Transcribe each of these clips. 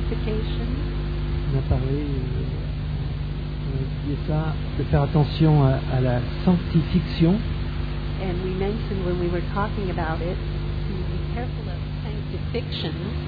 sanctification. On a parlé, on disait ça, de faire attention à la sanctification. And we mentioned when we were talking about it, to be careful of sanctification.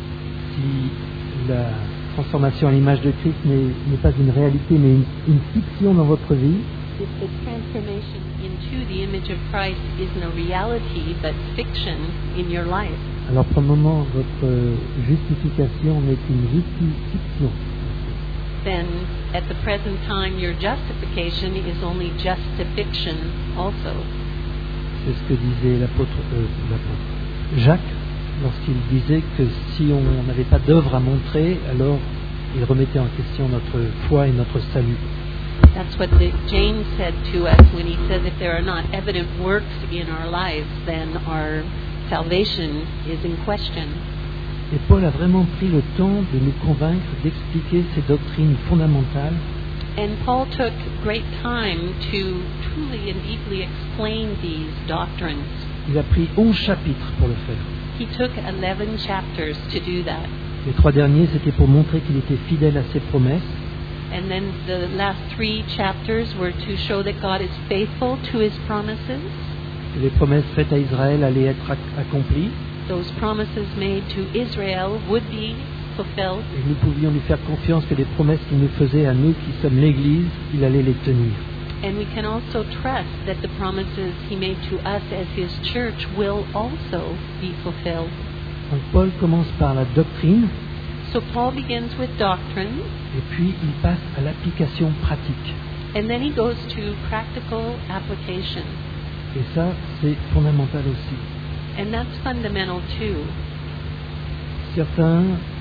Si la transformation à l'image de Christ n'est pas une réalité, mais une fiction dans votre vie, If the transformation into the image of Christ isn't a reality, but fiction in your life, alors pour le moment, votre justification n'est qu'une fiction. then at the present time your justification is only just a fiction also. C'est ce que disait l'apôtre Jacques lorsqu'il disait que si on n'avait pas d'œuvre à montrer, alors il remettait en question notre foi et notre salut. That's what James said to us when he says if there are not evident works in our lives, then our salvation is in question. Et Paul a vraiment pris le temps de nous convaincre, d'expliquer ces doctrines fondamentales. And Paul took great time to truly and deeply explain these doctrines. Il a pris 11 chapitres pour le faire. He took 11 chapters to do that. Les 3 derniers, c'était pour montrer qu'il était fidèle à ses promesses. And then the last 3 chapters were to show that God is faithful to His promises. Que les promesses faites à Israël allaient être accomplies. Those promises made to Israel would be fulfilled. Et nous pouvions lui faire confiance que les promesses qu'il nous faisait à nous qui sommes l'Église, il allait les tenir. And we can also trust that the promises He made to us as His church will also be fulfilled. Donc Paul commence par la doctrine, So Paul begins with doctrine, et puis il passe à l'application pratique. and then he goes to practical application. Et ça, c'est fondamental aussi. And that's fundamental too. Certains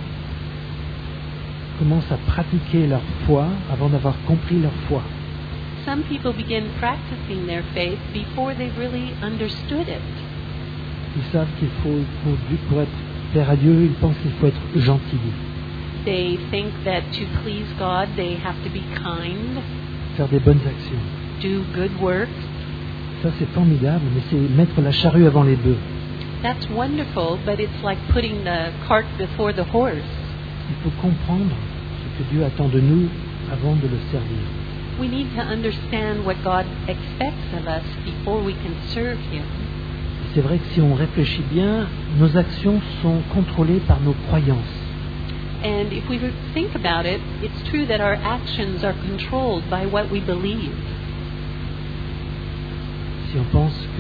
commencent à pratiquer leur foi avant d'avoir compris leur foi. Some people begin practicing their faith before they really understood it. Ils savent qu'il faut, pour être plaire à Dieu, ils pensent qu'il faut être gentil, They think that to please God they have to be kind, faire des bonnes actions. do good works. Ça, c'est formidable, mais c'est mettre la charrue avant les bœufs. That's wonderful, but it's like putting the cart before the horse. Il faut comprendre ce que Dieu attend de nous avant de le servir. We need to understand what God expects of us before we can serve Him. Et c'est vrai que si on réfléchit bien, nos actions sont contrôlées par nos croyances. And if we think about it, it's true that our actions are controlled by what we believe. Si on pense que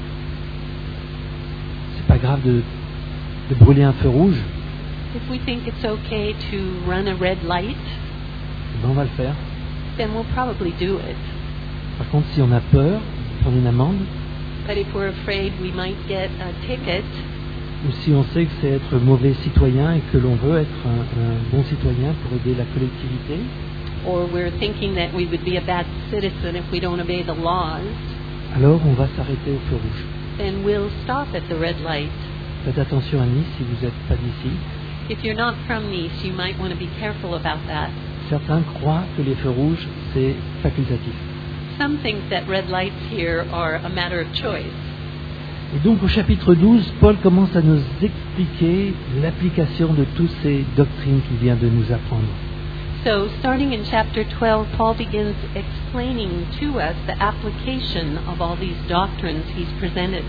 c'est pas grave de brûler un feu rouge, If we think it's okay to run a red light, ben on va le faire. then we'll probably do it. Par contre, si on a peur de prendre une amende, But if we're afraid we might get a ticket, ou si on sait que c'est être mauvais citoyen et que l'on veut être un bon citoyen pour aider la collectivité, or we're thinking that we would be a bad citizen if we don't obey the laws, alors on va s'arrêter au feu rouge. then we'll stop at the red light. Faites attention à Nice si vous n'êtes pas d'ici. If you're not from Nice, you might want to be careful about that. Certains croient que les feux rouges, c'est facultatif. Some think that red lights here are a matter of choice. Et donc au chapitre 12, Paul commence à nous expliquer l'application de toutes ces doctrines qu'il vient de nous apprendre. So, starting in chapter 12, Paul begins explaining to us the application of all these doctrines he's presented.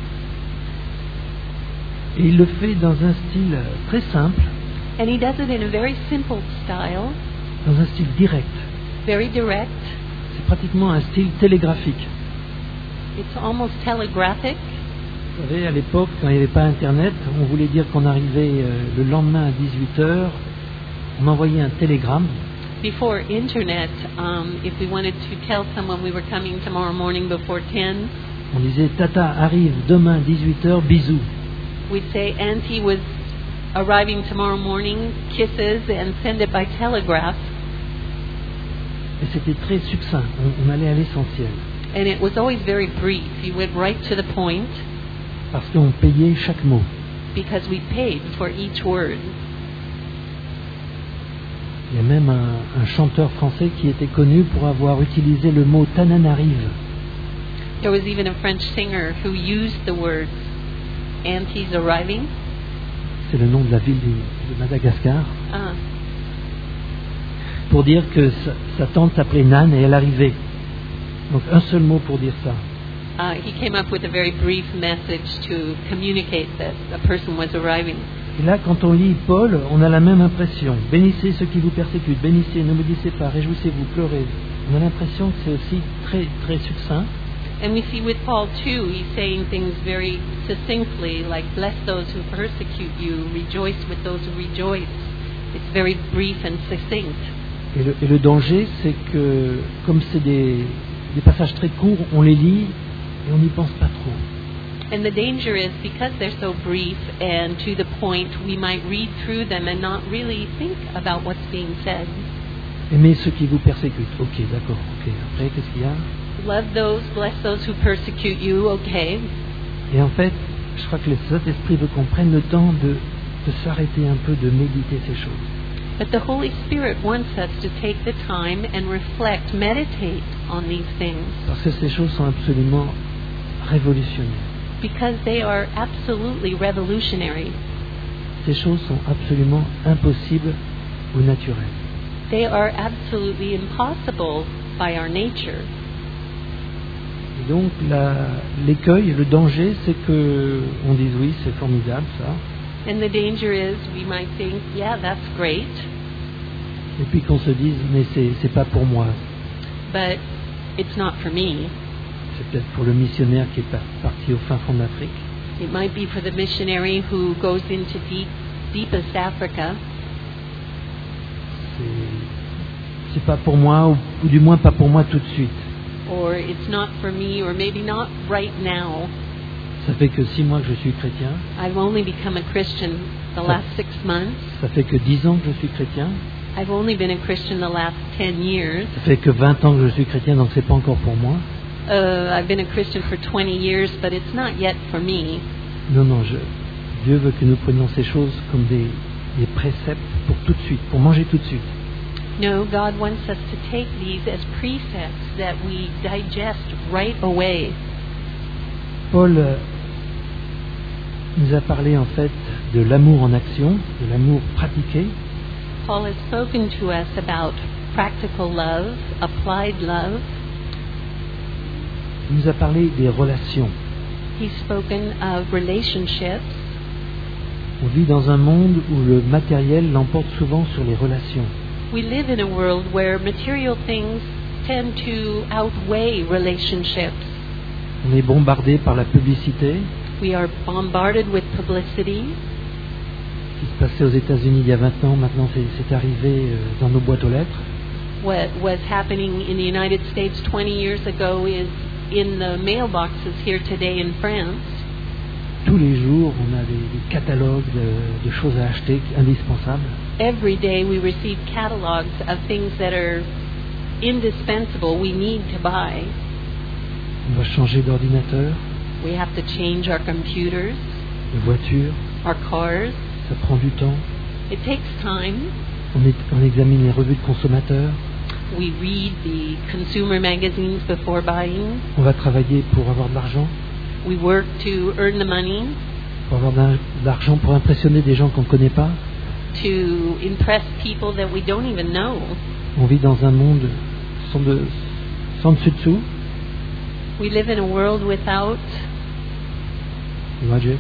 Et il le fait dans un style très simple, And he does it in a very simple style, dans un style direct. very direct. C'est pratiquement un style télégraphique. It's almost telegraphic. Vous savez, à l'époque, quand il n'y avait pas Internet, on voulait dire qu'on arrivait le lendemain à 18h, on envoyait un télégramme. Before internet, if we wanted to tell someone we were coming tomorrow morning before 10, On disait « Tata arrive demain 18h, bisous ». we'd say Auntie was arriving tomorrow morning, kisses, and send it by telegraph. Et c'était très succinct, on allait à l'essentiel, And it was always very brief. You went right to the point parce qu'on payait chaque mot. because we paid for each word. Il y a même un chanteur français qui était connu pour avoir utilisé le mot « Tananarive ». There was even a French singer who used the words Auntie's arriving. C'est le nom de la ville de Madagascar. pour dire que sa tante s'appelait Nan et elle arrivait. Donc un seul mot pour dire ça. He came up with a very brief message to communicate that a person was arriving. Et là, quand on lit Paul, on a la même impression. Bénissez ceux qui vous persécutent, bénissez, ne maudissez pas, réjouissez-vous, pleurez. On a l'impression que c'est aussi très, très succinct. And we see with Paul too, he's saying things very succinctly, like bless those who persecute you, rejoice with those who rejoice. It's very brief and succinct. Et le danger, c'est que, comme c'est des passages très courts, on les lit et on n'y pense pas trop. And the danger is because they're so brief and to the point, we might read through them and not really think about what's being said. Aimez ceux qui vous persécutent. Ok, d'accord. Ok. Après, qu'est-ce qu'il y a? Love those, bless those who persecute you. Okay. Et en fait, je crois que le Saint-Esprit veut qu'on prenne le temps de s'arrêter un peu, de méditer ces choses. But the Holy Spirit wants us to take the time and reflect, meditate on these things. Parce que ces choses sont absolument révolutionnaires. Because they are absolutely revolutionary. Ces choses sont absolument impossibles ou naturelles. They are absolutely impossible by our nature. Et donc l'écueil, le danger, c'est que on dise oui, c'est formidable ça. And the danger is we might think, yeah, that's great. Et puis qu'on se dise, mais c'est pas pour moi. But it's not for me. C'est peut-être pour le missionnaire qui est parti au fin fond d'Afrique. It might be for the missionary who goes into deepest Africa. C'est pas pour moi, ou du moins pas pour moi tout de suite. Or it's not for me, or maybe not right now. Ça fait que 6 mois que je suis chrétien. I've only become a Christian the last 6 months. Ça fait que 10 ans que je suis chrétien. I've only been a Christian the last 10 years. Ça fait que 20 ans que je suis chrétien, donc c'est pas encore pour moi. I've been a Christian for 20 years, but it's not yet for me. Non, Dieu veut que nous prenions ces choses comme des préceptes pour tout de suite, pour manger tout de suite. No, God wants us to take these as precepts that we digest right away. Paul nous a parlé en fait de l'amour en action, de l'amour pratiqué. Paul has spoken to us about practical love, applied love. Il nous a parlé des relations. He's spoken of relationships. On vit dans un monde où le matériel l'emporte souvent sur les relations. We live in a world where material things tend to outweigh relationships. On est bombardé par la publicité. We are bombarded with publicity. Ce qui se passait aux États-Unis il y a 20 ans, maintenant c'est arrivé dans nos boîtes aux lettres. What was happening in the United States 20 years ago is in the mailboxes here today in France. Tous les jours, on a des catalogues de choses à acheter indispensables. Every day we receive catalogs of things that are indispensable, we need to buy. On va changer d'ordinateur, We have to change our computers, de voiture, our cars. ça prend du temps. It takes time. On examine les revues de consommateurs. We read the consumer magazines before buying. On va travailler pour avoir de l'argent, We work to earn the money, pour avoir de l'argent pour impressionner des gens qu'on ne connaît pas. to impress people that we don't even know. On vit dans un monde sans dessus-dessous, We live in a world without logic.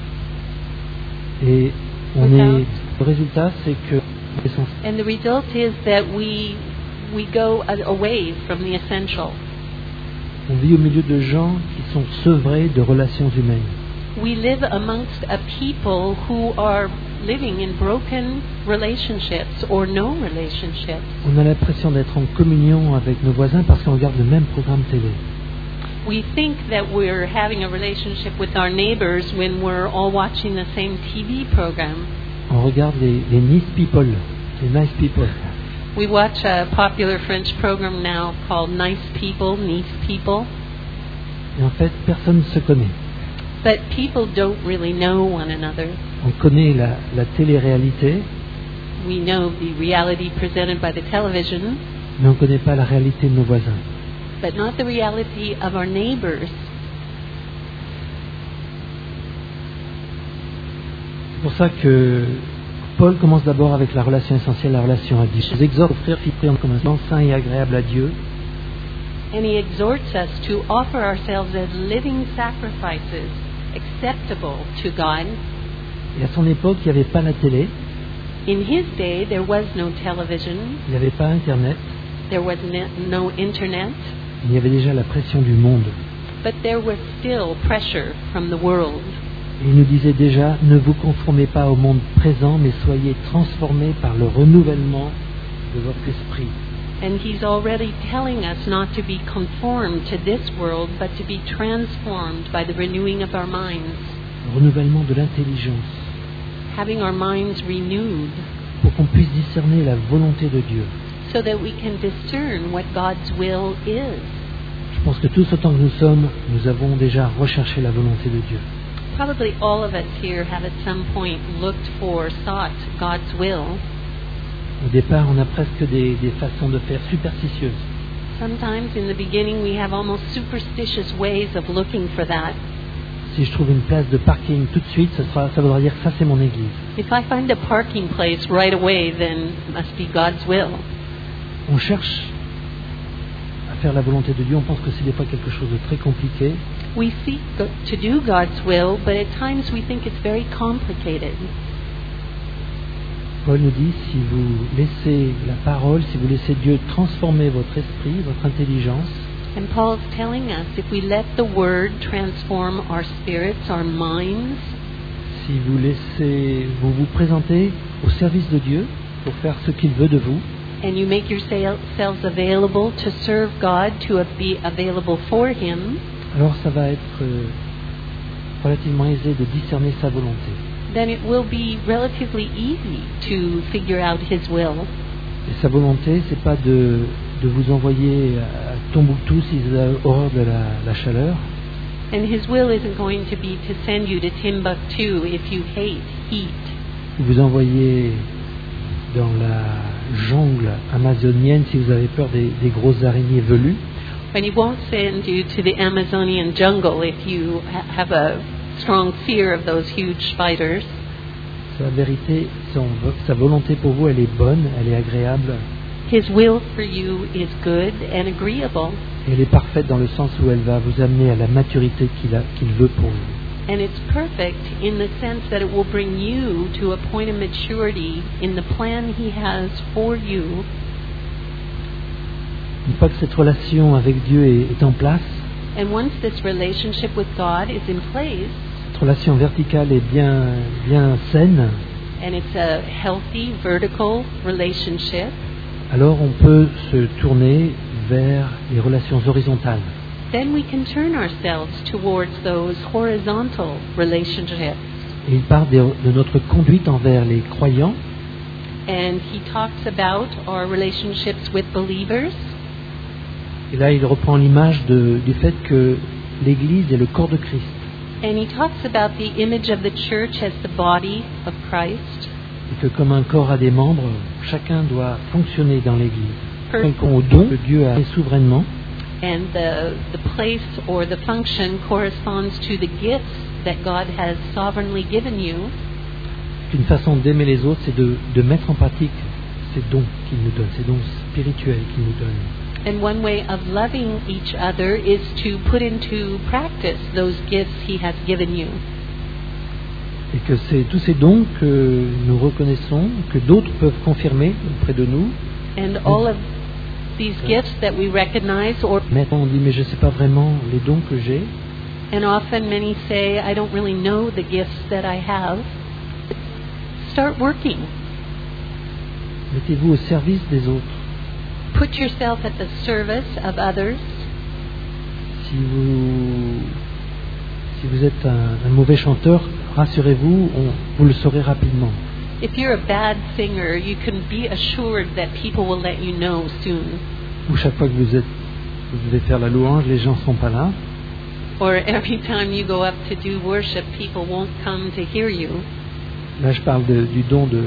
Et le résultat, c'est que and the result is that we go away from the essential. on vit au milieu de gens qui sont sevrés de relations humaines. We live amongst a people who are living in broken relationships or no relationships. On a l'impression d'être en communion avec nos voisins parce qu'on regarde le même programme télé. We think that we're having a relationship with our neighbors when we're all watching the same TV program. On regarde les nice people, les nice people. We watch a popular French program now called Nice People. Et en fait, personne ne se connaît. But people don't really know one another. On connaît la télé-réalité, We know the reality presented by the television, mais on ne connaît pas la réalité de nos voisins. but not the reality of our neighbors. C'est pour ça que Paul commence d'abord avec la relation essentielle, la relation à Dieu. Je vous exhorte, frères, filles, prions comme un saint et agréable à Dieu. And he exhorts us to offer ourselves as living sacrifices, acceptable to God. Et à son époque, il n'y avait pas la télé, In his day, there was no television, il n'y avait pas Internet, there was no internet, il y avait déjà la pression du monde. but there was still pressure from the world. Et il nous disait déjà, ne vous conformez pas au monde présent, mais soyez transformés par le renouvellement de votre esprit. And he's already telling us not to be conformed to this world, but to be transformed by the renewing of our minds, Le renouvellement de l'intelligence, having our minds renewed pour qu'on puisse discerner la volonté de Dieu. so that we can discern what God's will is. Je pense que tous autant que nous sommes, nous avons déjà recherché la volonté de Dieu. Probably all of us here have at some point looked for, sought God's will. Au départ, on a presque des façons de faire superstitieuses. Sometimes in the beginning we have almost superstitious ways of looking for that. Si je trouve une place de parking tout de suite, ça voudra dire que ça c'est mon église. If I find a parking place right away, then it must be God's will. On cherche à faire la volonté de Dieu, on pense que c'est des fois quelque chose de très compliqué. We seek to do God's will, but at times we think it's very complicated. Paul nous dit, si vous laissez la parole, si vous laissez Dieu transformer votre esprit, votre intelligence, And Paul's telling us if we let the Word transform our spirits, our minds, si vous vous présentez au service de Dieu pour faire ce qu'il veut de vous, and you make yourselves available to serve God, to be available for Him, alors ça va être relativement aisé de discerner sa volonté. then it will be relatively easy to figure out His will. Et sa volonté, c'est pas de vous envoyer à Tombouctou si vous avez horreur de la chaleur, And His will isn't going to be to send you to Timbuktu if you hate heat, ou vous envoyer dans la jungle amazonienne si vous avez peur des grosses araignées velues. and He won't send you to the Amazonian jungle if you have a strong fear of those huge spiders. Sa vérité, sa volonté pour vous, elle est bonne, elle est agréable, His will for you is good and agreeable, et elle est parfaite dans le sens où elle va vous amener à la maturité qu'il veut pour vous. and it's perfect in the sense that it will bring you to a point of maturity in the plan He has for you. Une fois que cette relation avec Dieu est en place, And once this relationship with God is in place, cette relation verticale est bien saine, and it's a healthy vertical relationship, alors on peut se tourner vers les relations horizontales. then we can turn ourselves towards those horizontal relationships. Et il parle de notre conduite envers les croyants, And he talks about our relationships with believers. et là il reprend l'image du fait que l'Église est le corps de Christ, And he talks about the image of the church as the body of Christ. et que comme un corps a des membres, chacun doit fonctionner dans l'Église. Perfect. Répond au don que Dieu a fait souverainement, And the place or the function corresponds to the gifts that God has sovereignly given you. une façon d'aimer les autres, c'est de mettre en pratique ces dons qu'il nous donne, ces dons spirituels qu'il nous donne. And one way of loving each other is to put into practice those gifts He has given you. Et que c'est tous ces dons que nous reconnaissons, que d'autres peuvent confirmer auprès de nous. And all of these gifts that we recognize, or Maintenant on dit, mais je ne sais pas vraiment les dons que j'ai. and often many say, I don't really know the gifts that I have. Start working. Mettez-vous au service des autres. Put yourself at the service of others. Si vous êtes un mauvais chanteur, rassurez-vous, vous le saurez rapidement. If you're a bad singer, you can be assured that people will let you know soon. Ou chaque fois que vous devez faire la louange, les gens ne sont pas là. Or every time you go up to do worship, people won't come to hear you. Là, je parle du don de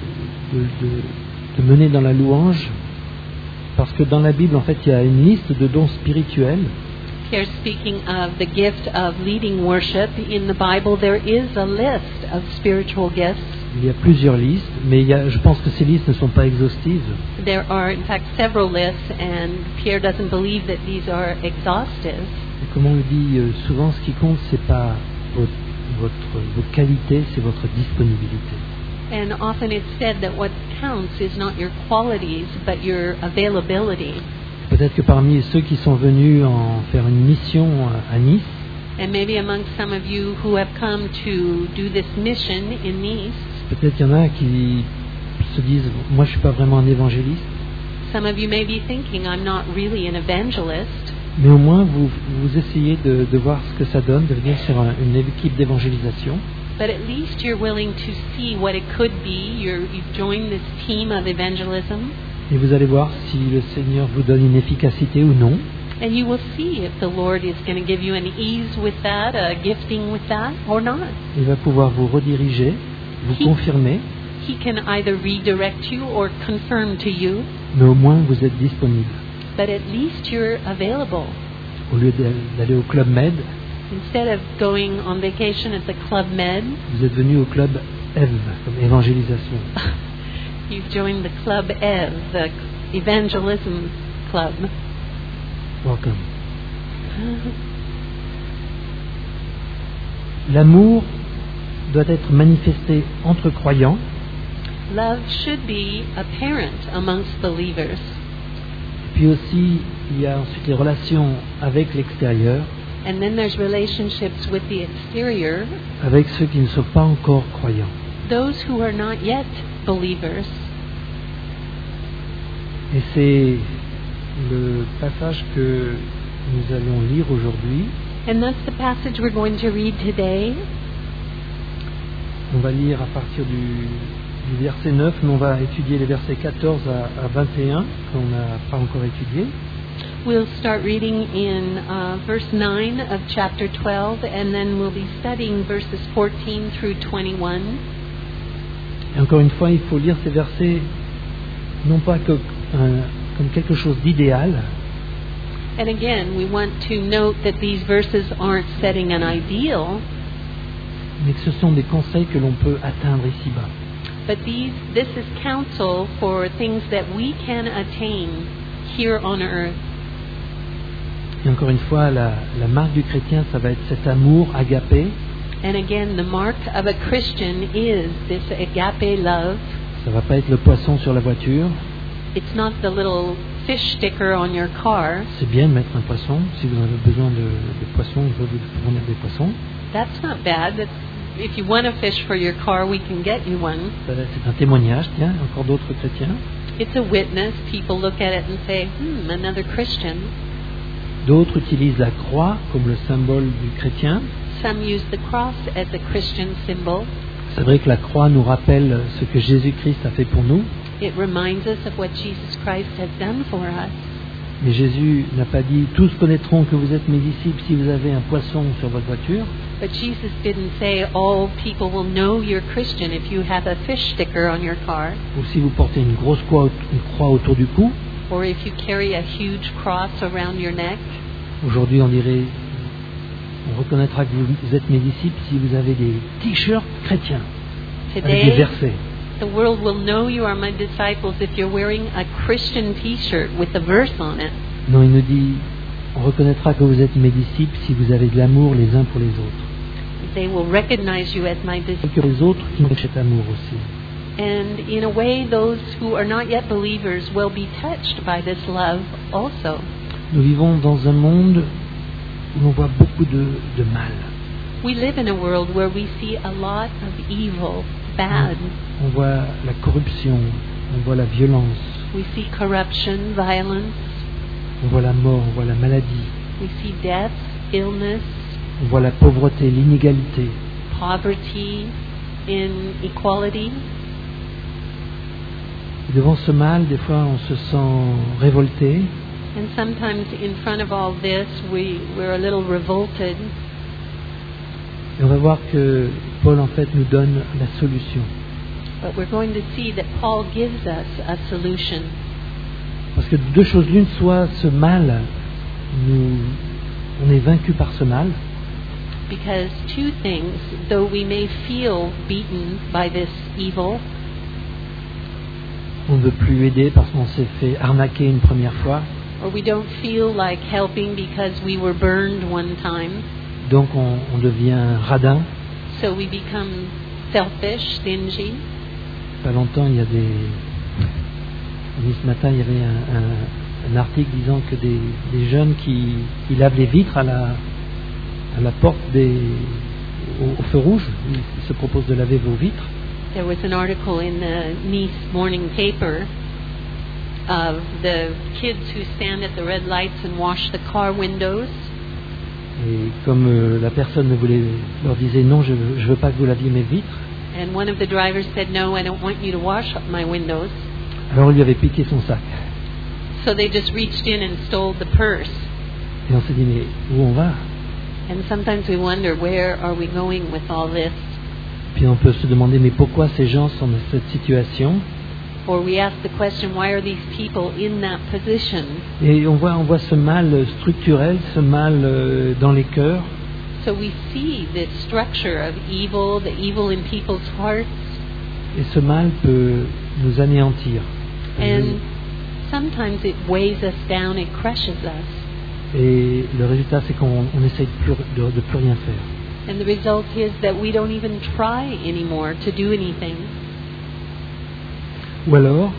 mener dans la louange, parce que dans la Bible, en fait, il y a une liste de dons spirituels. Here, speaking of the gift of leading worship, in the Bible there is a list of spiritual gifts. il y a plusieurs listes, mais je pense que ces listes ne sont pas exhaustives. There are, in fact, several lists, and Pierre doesn't believe that these are exhaustive. Et comme on le dit souvent, ce qui compte, c'est pas vos qualités, c'est votre disponibilité. And often it's said that what counts is not your qualities, but your availability. Peut-être que parmi ceux qui sont venus en faire une mission à Nice, And maybe among some of you who have come to do this mission in Nice, peut-être qu'il y en a qui se disent « Moi, je suis pas vraiment un évangéliste », some of you may be thinking, I'm not really an evangelist, mais au moins vous essayez de voir ce que ça donne, de venir sur une équipe d'évangélisation. but at least you're willing to see what it could be. You've joined this team of evangelism, Et vous allez voir si le Seigneur vous donne une efficacité ou non. and you will see if the Lord is going to give you an ease with that, a gifting with that, or not. Il va pouvoir vous rediriger, vous confirmer, He can either redirect you or confirm to you, mais au moins vous êtes disponible. but at least you're available. Au lieu d'aller au Club Med, Instead of going on vacation at the Club Med, vous êtes venu au Club EV, comme évangélisation. you've joined the Club EV, the Evangelism Club. Welcome. L'amour doit être manifesté entre croyants, Love should be apparent amongst believers. puis aussi il y a ensuite les relations avec l'extérieur, And then there's relationships with the exterior, avec ceux qui ne sont pas encore croyants. those who are not yet believers. Et c'est le passage que nous allons lire aujourd'hui. And that's the passage we're going to read today. On va lire à partir du verset 9, mais on va étudier les versets 14 à 21 qu'on n'a pas encore étudiés. We'll start reading in verse 9 of chapter 12, and then we'll be studying verses 14 through 21. Et encore une fois, il faut lire ces versets non pas comme quelque chose d'idéal, And again, we want to note that these verses aren't setting an ideal, mais que ce sont des conseils que l'on peut atteindre ici-bas. but this is counsel for things that we can attain here on earth. Et encore une fois, la marque du chrétien, ça va être cet amour agapé. And again, the mark of a Christian is this agape love. Ça va pas être le poisson sur la voiture. It's not the little fish sticker on your car. C'est bien de mettre un poisson. Si vous avez besoin de poissons, on peut vous fournir des poissons. That's not bad. If you want a fish for your car, we can get you one. C'est un témoignage, tiens, encore d'autres chrétiens. It's a witness. People look at it and say, another Christian. D'autres utilisent la croix comme le symbole du chrétien. Some use the cross as a Christian symbol. C'est vrai que la croix nous rappelle ce que Jésus-Christ a fait pour nous. It reminds us of what Jesus Christ has done for us. Mais Jésus n'a pas dit « Tous connaîtront que vous êtes mes disciples si vous avez un poisson sur votre voiture ». But Jesus didn't say, all people will know you're Christian if you have a fish sticker on your car, Ou si vous portez une grosse croix autour du cou. or if you carry a huge cross around your neck. Aujourd'hui, on dirait on reconnaîtra que vous êtes mes disciples si vous avez des t-shirts chrétiens avec des Today, versets. the world will know you are my disciples if you're wearing a Christian t-shirt with a verse on it. Non, il nous dit on reconnaîtra que vous êtes mes disciples si vous avez de l'amour les uns pour les autres. They will recognize you as my Et disciples. que les autres qui ont cet amour aussi. And in a way, those who are not yet believers will be touched by this love also. Nous vivons dans un monde où l'on voit beaucoup de mal. We live in a world where we see a lot of evil, bad. On voit la corruption, on voit la violence, We see corruption, violence. on voit la mort, on voit la maladie, We see death, illness, on voit la pauvreté, l'inégalité. poverty, inequality. Et devant ce mal, des fois, on se sent révolté. And sometimes in front of all this, we're a little revolted. Et on va voir que Paul, en fait, nous donne la solution. But we're going to see that Paul gives us a solution. Parce que deux choses l'une, soit ce mal, on est vaincu par ce mal, because two things, though we may feel beaten by this evil, on ne veut plus aider parce qu'on s'est fait arnaquer une première fois, or we don't feel like helping because we were burned one time, donc on devient radin. so we become selfish, stingy. Pas longtemps, il y a ce matin, il y avait un article disant que des jeunes qui lavent les vitres à la porte au feu rouge, ils se proposent de laver vos vitres. There was an article in the Nice morning paper of the kids who stand at the red lights and wash the car windows. Et comme la personne leur disait non, je veux pas que vous laviez mes vitres, And one of the drivers said, "No, I don't want you to wash up my windows." alors on lui avait piqué son sac. So they just reached in and stole the purse. Et on s'est dit, mais où on va? And sometimes we wonder, where are we going with all this? Puis on peut se demander, mais pourquoi ces gens sont dans cette situation? Or we ask the question, why are these people in that position? Et on voit ce mal structurel, ce mal dans les cœurs. So we see this structure of evil, the evil in people's hearts. Et ce mal peut nous anéantir. And sometimes it weighs us down, it crushes us. Et le résultat, c'est qu'on essaye de plus rien faire. And the result is that we don't even try anymore to do anything. Ou alors,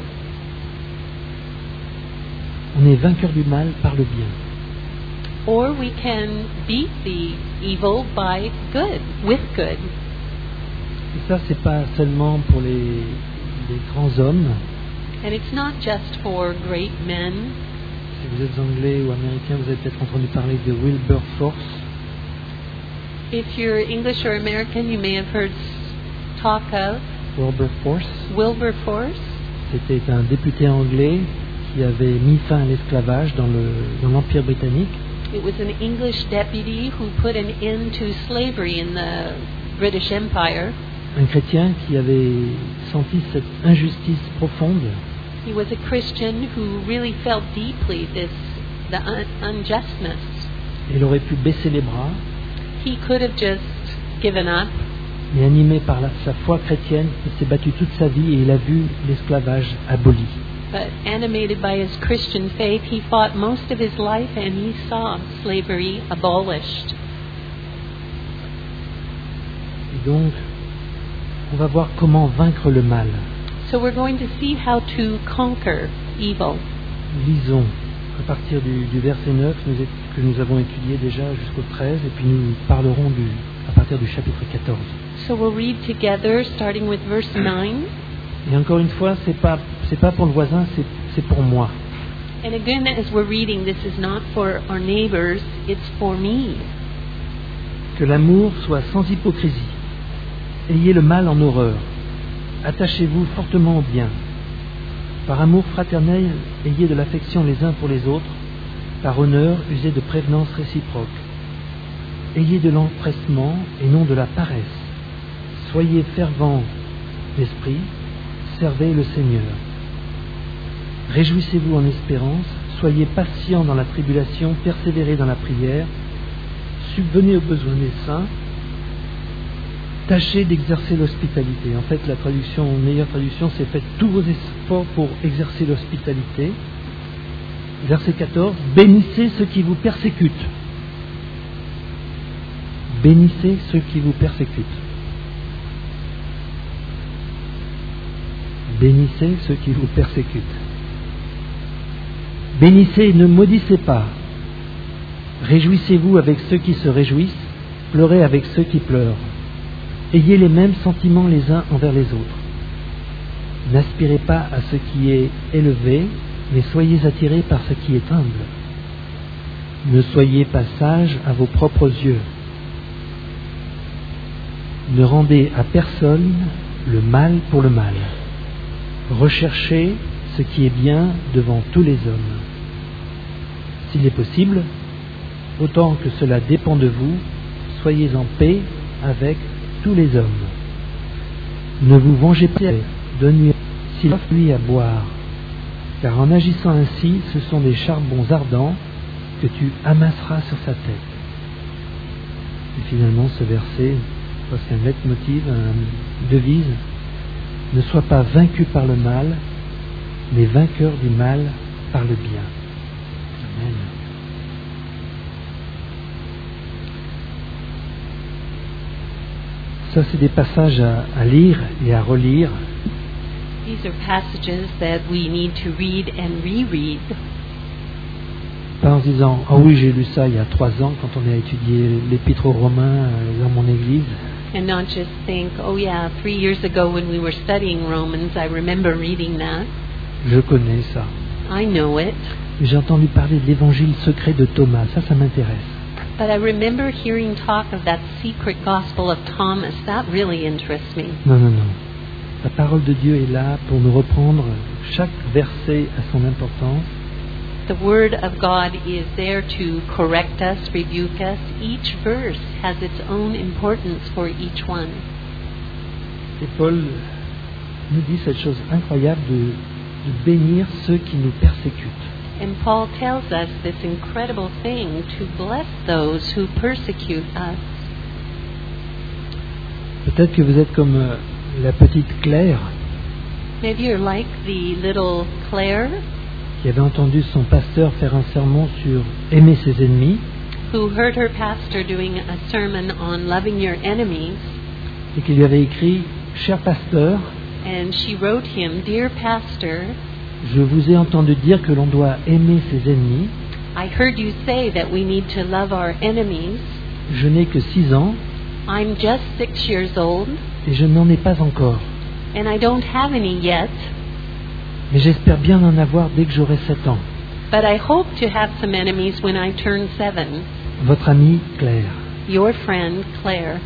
on est vainqueur du mal par le bien. Or we can beat the evil by good, with good. Et ça, c'est pas seulement pour les grands hommes. And it's not just for great men. Si vous êtes anglais ou américain, vous avez peut-être entendu parler de Wilberforce. If you're English or American, you may have heard talk of Wilberforce, Wilberforce. c'était un député anglais qui avait mis fin à l'esclavage dans l'Empire britannique. It was an English deputy who put an end to slavery in the British Empire. Un chrétien qui avait senti cette injustice profonde. He was a Christian who really felt deeply the unjustness. Il aurait pu baisser les bras, He could have just given up, mais animé par sa foi chrétienne, il s'est battu toute sa vie et il a vu l'esclavage aboli. but animated by his Christian faith, he fought most of his life and he saw slavery abolished. Et donc, on va voir comment vaincre le mal. So we're going to see how to conquer evil. Lisons à partir du verset 9 que nous avons étudié déjà jusqu'au 13 et puis nous parlerons à partir du chapitre 14. So we'll read together, starting with verse 9. Et encore une fois, c'est pas pour le voisin, c'est pour moi. And again, as we're reading, this is not for our neighbors, it's for me. Que l'amour soit sans hypocrisie. Ayez le mal en horreur. Attachez-vous fortement au bien. Par amour fraternel, ayez de l'affection les uns pour les autres. Par honneur, usez de prévenance réciproque. Ayez de l'empressement et non de la paresse. Soyez fervents d'esprit. Servez le Seigneur. Réjouissez-vous en espérance. Soyez patients dans la tribulation. Persévérez dans la prière. Subvenez aux besoins des saints. Tâchez d'exercer l'hospitalité. En fait, la meilleure traduction, c'est faites tous vos efforts pour exercer l'hospitalité. Verset 14. Bénissez ceux qui vous persécutent. Bénissez ceux qui vous persécutent. Bénissez ceux qui vous persécutent. Bénissez et ne maudissez pas. Réjouissez-vous avec ceux qui se réjouissent. Pleurez avec ceux qui pleurent. Ayez les mêmes sentiments les uns envers les autres. N'aspirez pas à ce qui est élevé, mais soyez attirés par ce qui est humble. Ne soyez pas sages à vos propres yeux. Ne rendez à personne le mal pour le mal. Recherchez ce qui est bien devant tous les hommes. S'il est possible, autant que cela dépend de vous, soyez en paix avec tous les hommes. Ne vous vengez pas de nuire s'il offre lui à boire, car en agissant ainsi, ce sont des charbons ardents que tu amasseras sur sa tête. Et finalement, ce verset, presque un leitmotiv, une devise, ne sois pas vaincu par le mal, mais vainqueur du mal par le bien. Amen. Ça, c'est des passages à lire et à relire. These are passages that we need to read and reread. Pas en se disant, ah oui, j'ai lu ça il y a 3 ans quand on a étudié l'Épître aux Romains dans mon église. And not just think, oh yeah, 3 years ago when we were studying Romans, I remember reading that. Je connais ça. I know it. J'ai entendu parler de l'évangile secret de Thomas. Ça m'intéresse. But I remember hearing talk of that secret gospel of Thomas. That really interests me. Non, non, non. La parole de Dieu est là pour nous reprendre. Chaque verset a son importance. The Word of God is there to correct us, rebuke us. Each verse has its own importance for each one. Et Paul nous dit cette chose incroyable de bénir ceux qui nous persécutent. And Paul tells us this incredible thing to bless those who persecute us. Peut-être que vous êtes comme la petite Claire Maybe you're like the little Claire qui avait entendu son pasteur faire un sermon sur aimer ses ennemis who heard her pastor doing a sermon on loving your enemies, et qui lui avait écrit « Cher pasteur, and she wrote him, Dear Pastor, je vous ai entendu dire que l'on doit aimer ses ennemis. I heard you say that we need to love our enemies. Je n'ai que 6 ans I'm just 6 years old, et je n'en ai pas encore. and I don't have any yet, Mais j'espère bien en avoir dès que j'aurai 7 ans. but I hope to have some enemies when I turn 7. Votre amie Claire. Your friend, Claire.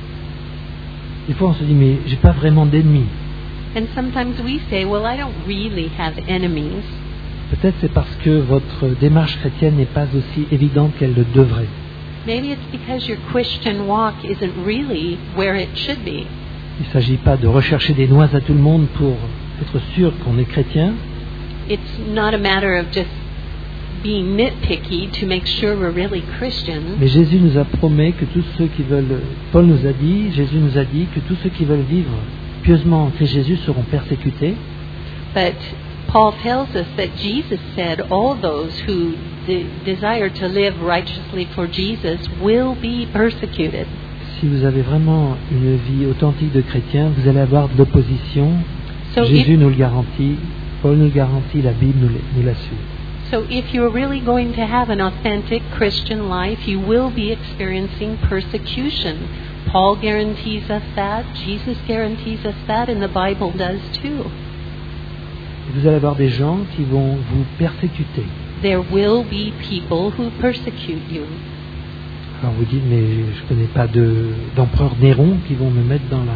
Des fois on se dit mais j'ai pas vraiment d'ennemis. And sometimes we say, well, I don't really have enemies. Peut-être c'est parce que votre démarche chrétienne n'est pas aussi évidente qu'elle le devrait. Maybe it's because your Christian walk isn't really where it should be. Il ne s'agit pas de rechercher des noix à tout le monde pour être sûr qu'on est chrétien, It's not a matter of just being nitpicky to make sure we're really Christians. mais Jésus nous a promis que tous ceux qui veulent, Jésus nous a dit que tous ceux qui veulent vivre pieusement en Christ Jésus seront persécutés, But Paul tells us that Jesus said all those who desire to live righteously for Jesus will be persecuted. Si vous avez vraiment une vie authentique de chrétien, vous allez avoir de l'opposition. So Jésus if, nous le garantit, Paul nous le garantit, la Bible nous l'assure. so if you're really going to have an authentic Christian life, you will be experiencing persecution. Paul guarantees us that, Jesus guarantees us that, and the Bible does too. Vous allez avoir des gens qui vont vous persécuter. There will be people who persecute you. Alors vous dites, mais je ne connais pas d'empereur Néron qui vont me mettre dans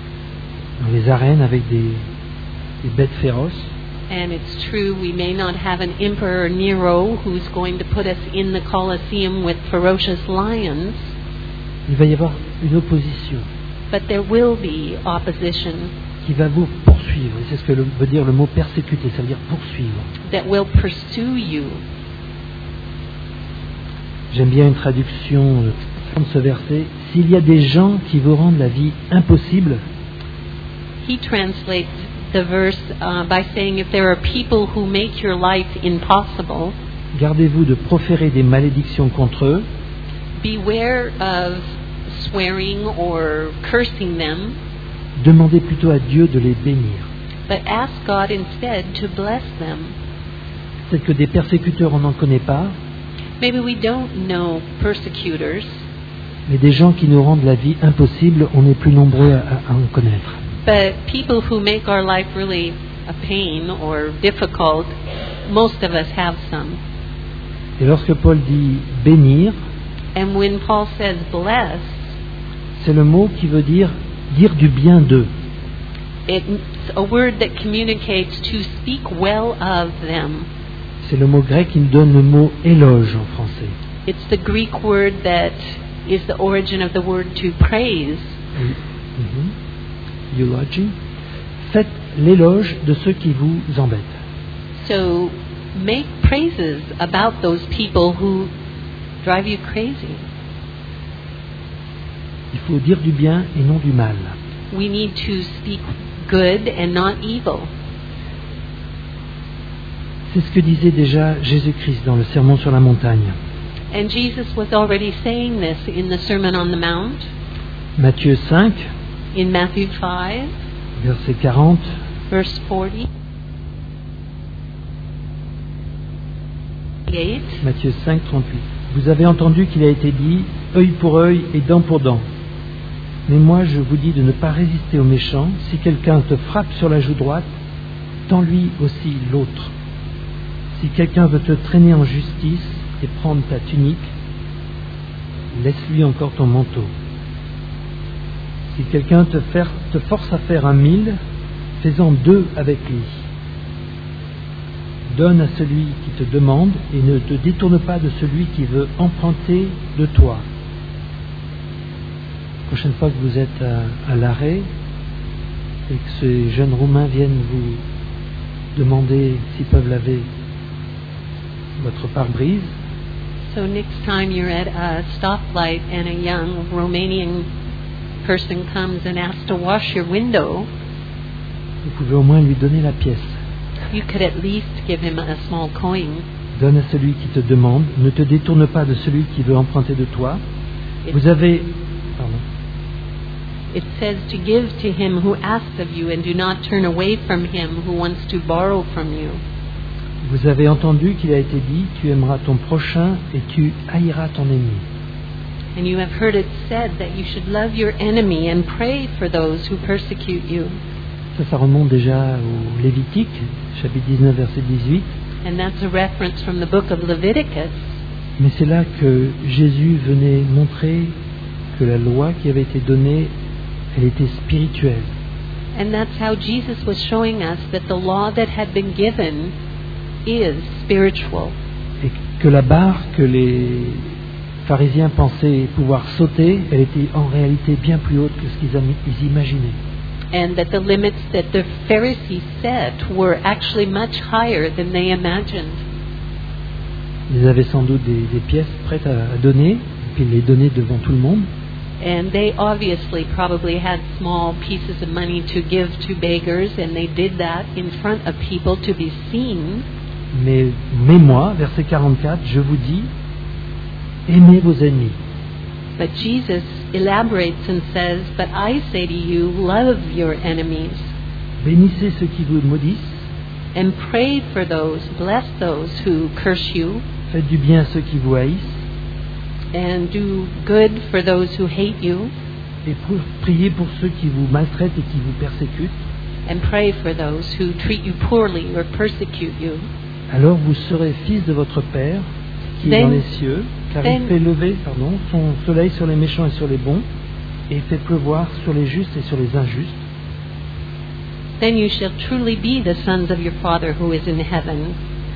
les arènes avec des bêtes féroces. And it's true, we may not have an Emperor Nero who's going to put us in the Colosseum with ferocious lions, Il va y avoir une opposition but there will be opposition qui va vous poursuivre. Et c'est ce que veut dire le mot persécuter, ça veut dire poursuivre. that will pursue you. J'aime bien une traduction de ce verset. S'il y a des gens qui vous rendent la vie impossible, He translates the verse by saying, if there are people who make your life impossible, gardez-vous de proférer des malédictions contre eux, beware of swearing or cursing them, demandez plutôt à Dieu de les bénir. but ask God instead to bless them. Peut-être que des persécuteurs, on n'en connaît pas, Maybe we don't know persecutors, mais des gens qui nous rendent la vie impossible, on est plus nombreux à en connaître. but people who make our life really a pain or difficult, most of us have some. Et lorsque Paul dit bénir, And when Paul says bless, c'est le mot qui veut dire du bien d'eux. it's a word that communicates to speak well of them. C'est le mot grec qui nous donne le mot éloge en français. It's the Greek word that is the origin of the word to praise. Eulogy. Faites l'éloge de ceux qui vous embêtent. So make praises about those people who drive you crazy. Il faut dire du bien et non du mal. We need to speak good and not evil. C'est ce que disait déjà Jésus-Christ dans le Sermon sur la montagne. And Jesus was already saying this in the Sermon on the Mount, Matthieu 5, in Matthew 5, verset 40. verse 40. Matthieu 5, 38. Vous avez entendu qu'il a été dit œil pour œil et dent pour dent. Mais moi je vous dis de ne pas résister aux méchants. Si quelqu'un te frappe sur la joue droite, tends-lui aussi l'autre. Si quelqu'un veut te traîner en justice et prendre ta tunique, laisse-lui encore ton manteau. Si quelqu'un te force à faire 1000, fais-en 2 avec lui. Donne à celui qui te demande et ne te détourne pas de celui qui veut emprunter de toi. La prochaine fois que vous êtes à l'arrêt et que ces jeunes Roumains viennent vous demander s'ils peuvent laver votre pare-brise, So next time you're at a stoplight and a young Romanian person comes and asks to wash your window, vous pouvez au moins lui donner la pièce. you could at least give him a small coin. Donne à celui qui te demande, ne te détourne pas de celui qui veut emprunter de toi. Vous avez... Pardon. It says to give to him who asks of you and do not turn away from him who wants to borrow from you. Vous avez entendu qu'il a été dit, tu aimeras ton prochain et tu haïras ton ennemi. And you have heard it said that you should love your enemy and pray for those who persecute you. Ça remonte déjà au Lévitique, chapitre 19, verset 18. And that's a reference from the book of Leviticus. Mais c'est là que Jésus venait montrer que la loi qui avait été donnée, elle était spirituelle. And that's how Jesus was showing us that the law that had been given is spiritual. Et que la barre que les pharisiens pensaient pouvoir sauter, elle était en réalité bien plus haute que ce qu'ils imaginaient. And that the limits that the Pharisees set were actually much higher than they imagined. Ils avaient sans doute des pièces prêtes à donner, et puis les donner devant tout le monde. And they obviously probably had small pieces of money to give to beggars, and they did that in front of people to be seen. Mais moi, verset 44, je vous dis, aimez vos ennemis. But Jesus elaborates and says, but I say to you, love your enemies. Bénissez ceux qui vous maudissent. And pray for those, bless those who curse you. Faites du bien à ceux qui vous haïssent. And do good for those who hate you. Et priez pour ceux qui vous maltraitent et qui vous persécutent. And pray for those who treat you poorly or persecute you. Alors vous serez fils de votre Père qui est dans les cieux, car il fait lever son soleil sur les méchants et sur les bons, et il fait pleuvoir sur les justes et sur les injustes. Then you shall truly be the sons of your Father who is in heaven.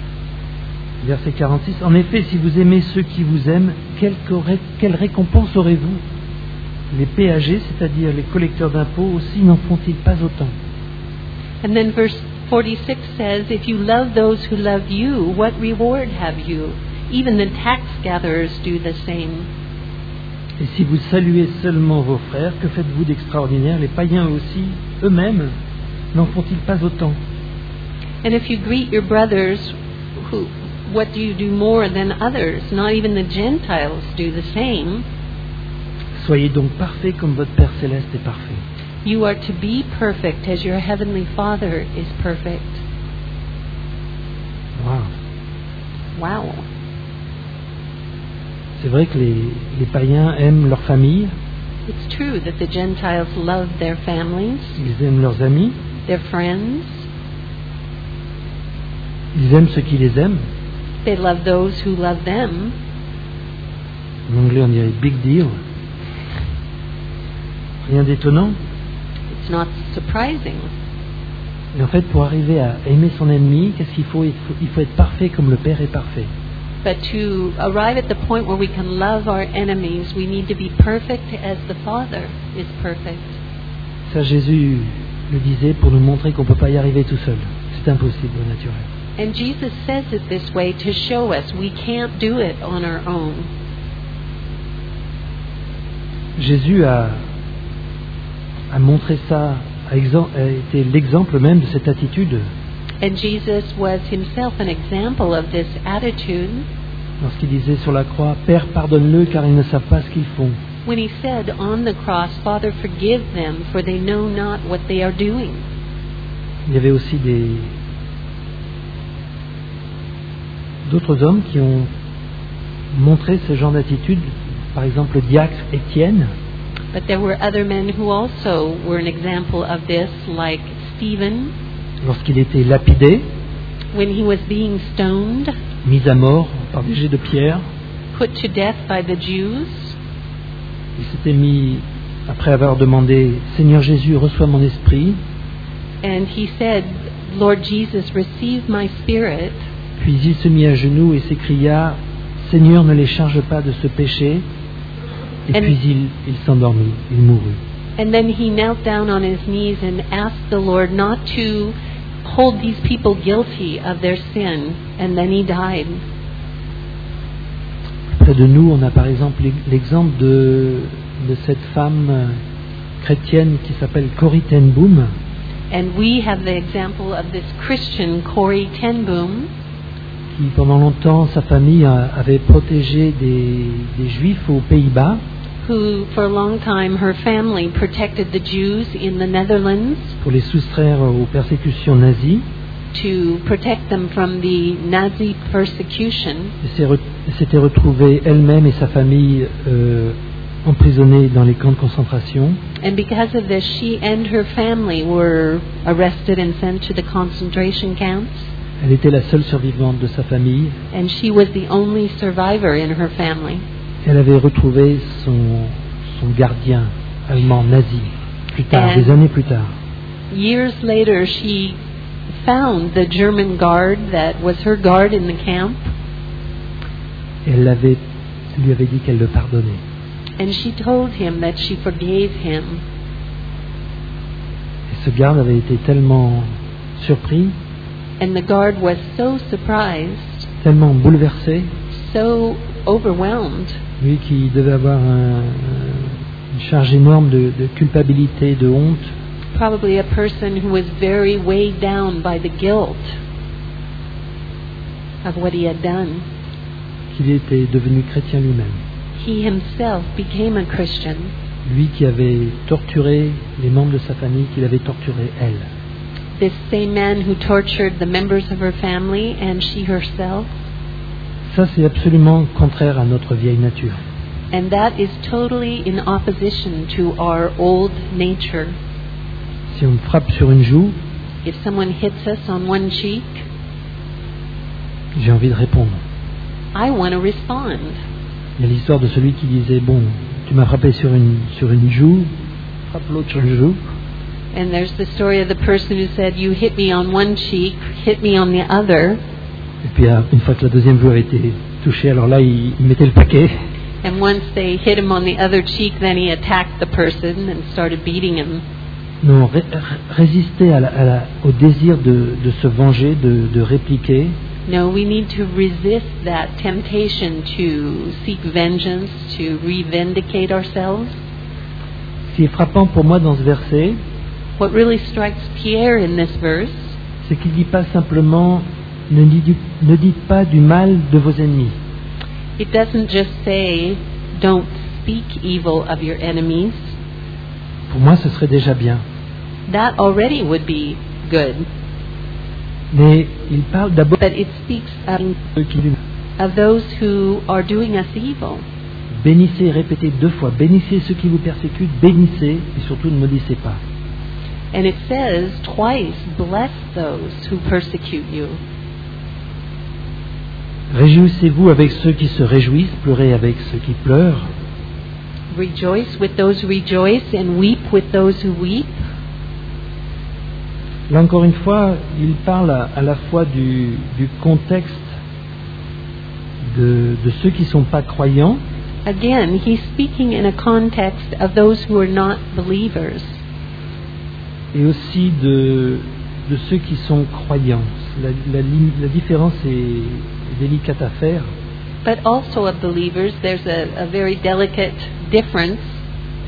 Verset 46. En effet, si vous aimez ceux qui vous aiment, quelle récompense aurez-vous? Les péagers, c'est-à-dire les collecteurs d'impôts, aussi n'en font-ils pas autant? And then verse 46 says, if you love those who love you, what reward have you? Even the tax gatherers do the same. Et si vous saluez seulement vos frères, que faites-vous d'extraordinaire? Les païens aussi, eux-mêmes, n'en font-ils pas autant? And if you greet your brothers, what do you do more than others? Not even the Gentiles do the same. Soyez donc parfaits comme votre Père céleste est parfait. You are to be perfect as your heavenly Father is perfect. Wow. Wow. C'est vrai que les païens aiment leur famille. It's true that the Gentiles love their families, Ils aiment leurs amis. their friends. Ils aiment ceux qui les aiment. They love those who love them. En anglais, on dirait big deal. Rien d'étonnant. It's not surprising. Et en fait, pour arriver à aimer son ennemi, qu'est-ce qu'il faut? Il faut être parfait comme le Père est parfait. But to arrive at the point where we can love our enemies, we need to be perfect as the Father is perfect. Ça, Jésus le disait pour nous montrer qu'on ne peut pas y arriver tout seul. C'est impossible au naturel. And Jesus says it this way to show us we can't do it on our own. Jésus a montré ça, a été l'exemple même de cette attitude. And Jesus was himself an example of this attitude Lorsqu'il disait sur la croix, « Père, pardonne-le car ils ne savent pas ce qu'ils font. when he said on the cross, Father, forgive them, for they know not what they are doing. » Il y avait aussi d'autres hommes qui ont montré ce genre d'attitude. Par exemple, le diacre Étienne, But there were other men who also were an example of this, like Stephen, lorsqu'il était lapidé, when he was being stoned, mis à mort par des jets de pierre. put to death by the Jews. Il s'était mis, après avoir demandé, « Seigneur Jésus, reçois mon esprit », And he said, Lord Jesus, receive my spirit. puis il se mit à genoux et s'écria, « Seigneur, ne les charge pas de ce péché », et And- puis il s'endormit, il mourut. And then he knelt down on his knees and asked the Lord not to hold these people guilty of their sin. And then he died. Près de nous, on a par exemple l'exemple de cette femme chrétienne qui s'appelle Corrie ten Boom, And we have the example of this Christian, Corrie ten Boom, qui pendant longtemps, sa famille avait protégé des Juifs aux Pays-Bas, who for a long time her family protected the Jews in the Netherlands pour les soustraire aux persécutions nazies, to protect them from the Nazi persecution. et s'était retrouvée elle-même et sa famille emprisonnées dans les camps de concentration. And because of this, she and her family were arrested and sent to the concentration camps. Elle était la seule survivante de sa famille. And she was the only survivor in her family. Elle avait retrouvé son gardien allemand nazi, plus tard, And- des années plus tard. Years later, she found the German guard that was her guard in the camp, Et elle lui avait dit qu'elle le pardonnait. and she told him that she forgave him. Et ce garde avait été tellement surpris, And the guard was so surprised, tellement bouleversé, so overwhelmed, lui qui devait avoir une charge énorme de culpabilité, de honte, probably a person who was very weighed down by the guilt of what he had done. qu'il était devenu chrétien lui-même. He himself became a Christian. Lui qui avait torturé les membres de sa famille, qu'il avait torturé elle. This same man who tortured the members of her family and she herself. Ça, c'est absolument contraire à notre vieille nature. And that is totally in opposition to our old nature. Si on me frappe sur une joue, If someone hits us on one cheek, j'ai envie de répondre. I want to respond. Il y a l'histoire de celui qui disait, bon, tu m'as frappé sur une joue, frappe l'autre sur une joue. And there's the story of the person who said, you hit me on one cheek, hit me on the other. Et puis une fois que la deuxième joue avait été touchée, alors là, il mettait le paquet. And once they hit him on the other cheek, then he attacked the person and started beating him. Non, résister au désir de se venger, de répliquer, No, we need to resist that temptation to seek vengeance, to re-vindicate ourselves. Ce qui est frappant pour moi dans ce verset, What really strikes Pierre in this verse c'est qu'il ne dit pas simplement ne dites pas du mal de vos ennemis. it doesn't just say, don't speak evil of your enemies. Pour moi, ce serait déjà bien. That already would be good. Mais il parle d'abord But it speaks ceux qui lui of those who are doing us evil. bénissez, répétez 2 fois, bénissez ceux qui vous persécutent, bénissez et surtout ne maudissez pas. And it says twice, bless those who persecute you. Réjouissez-vous avec ceux qui se réjouissent, pleurez avec ceux qui pleurent. Rejoice with those who rejoice and weep with those who weep. Là encore une fois, il parle à la fois du contexte de ceux qui ne sont pas croyants, Again, he's speaking in a context of those who are not believers, et aussi de ceux qui sont croyants. La différence est délicate à faire. but also of believers. There's a very delicate difference.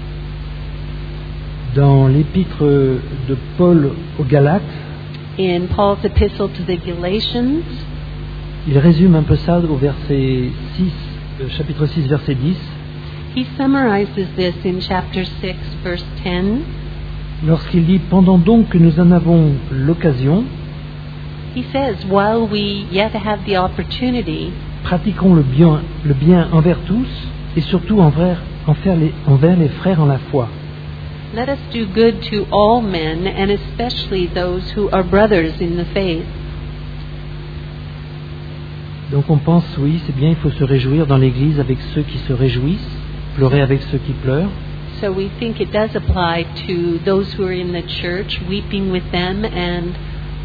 Dans l'épître de Paul aux Galates, in Paul's epistle to the Galatians, il résume un peu ça au verset 6, chapitre 6, verset 10, he summarizes this in chapter 6, verse 10. lorsqu'il dit « Pendant donc que nous en avons l'occasion, He says, while we yet have the opportunity, pratiquons le bien envers tous et surtout envers les frères en la foi. let us do good to all men, and especially those who are brothers in the faith. » Donc on pense, oui, c'est bien, il faut se réjouir dans l'Église avec ceux qui se réjouissent, pleurer avec ceux qui pleurent. So we think it does apply to those who are in the church, weeping with them, and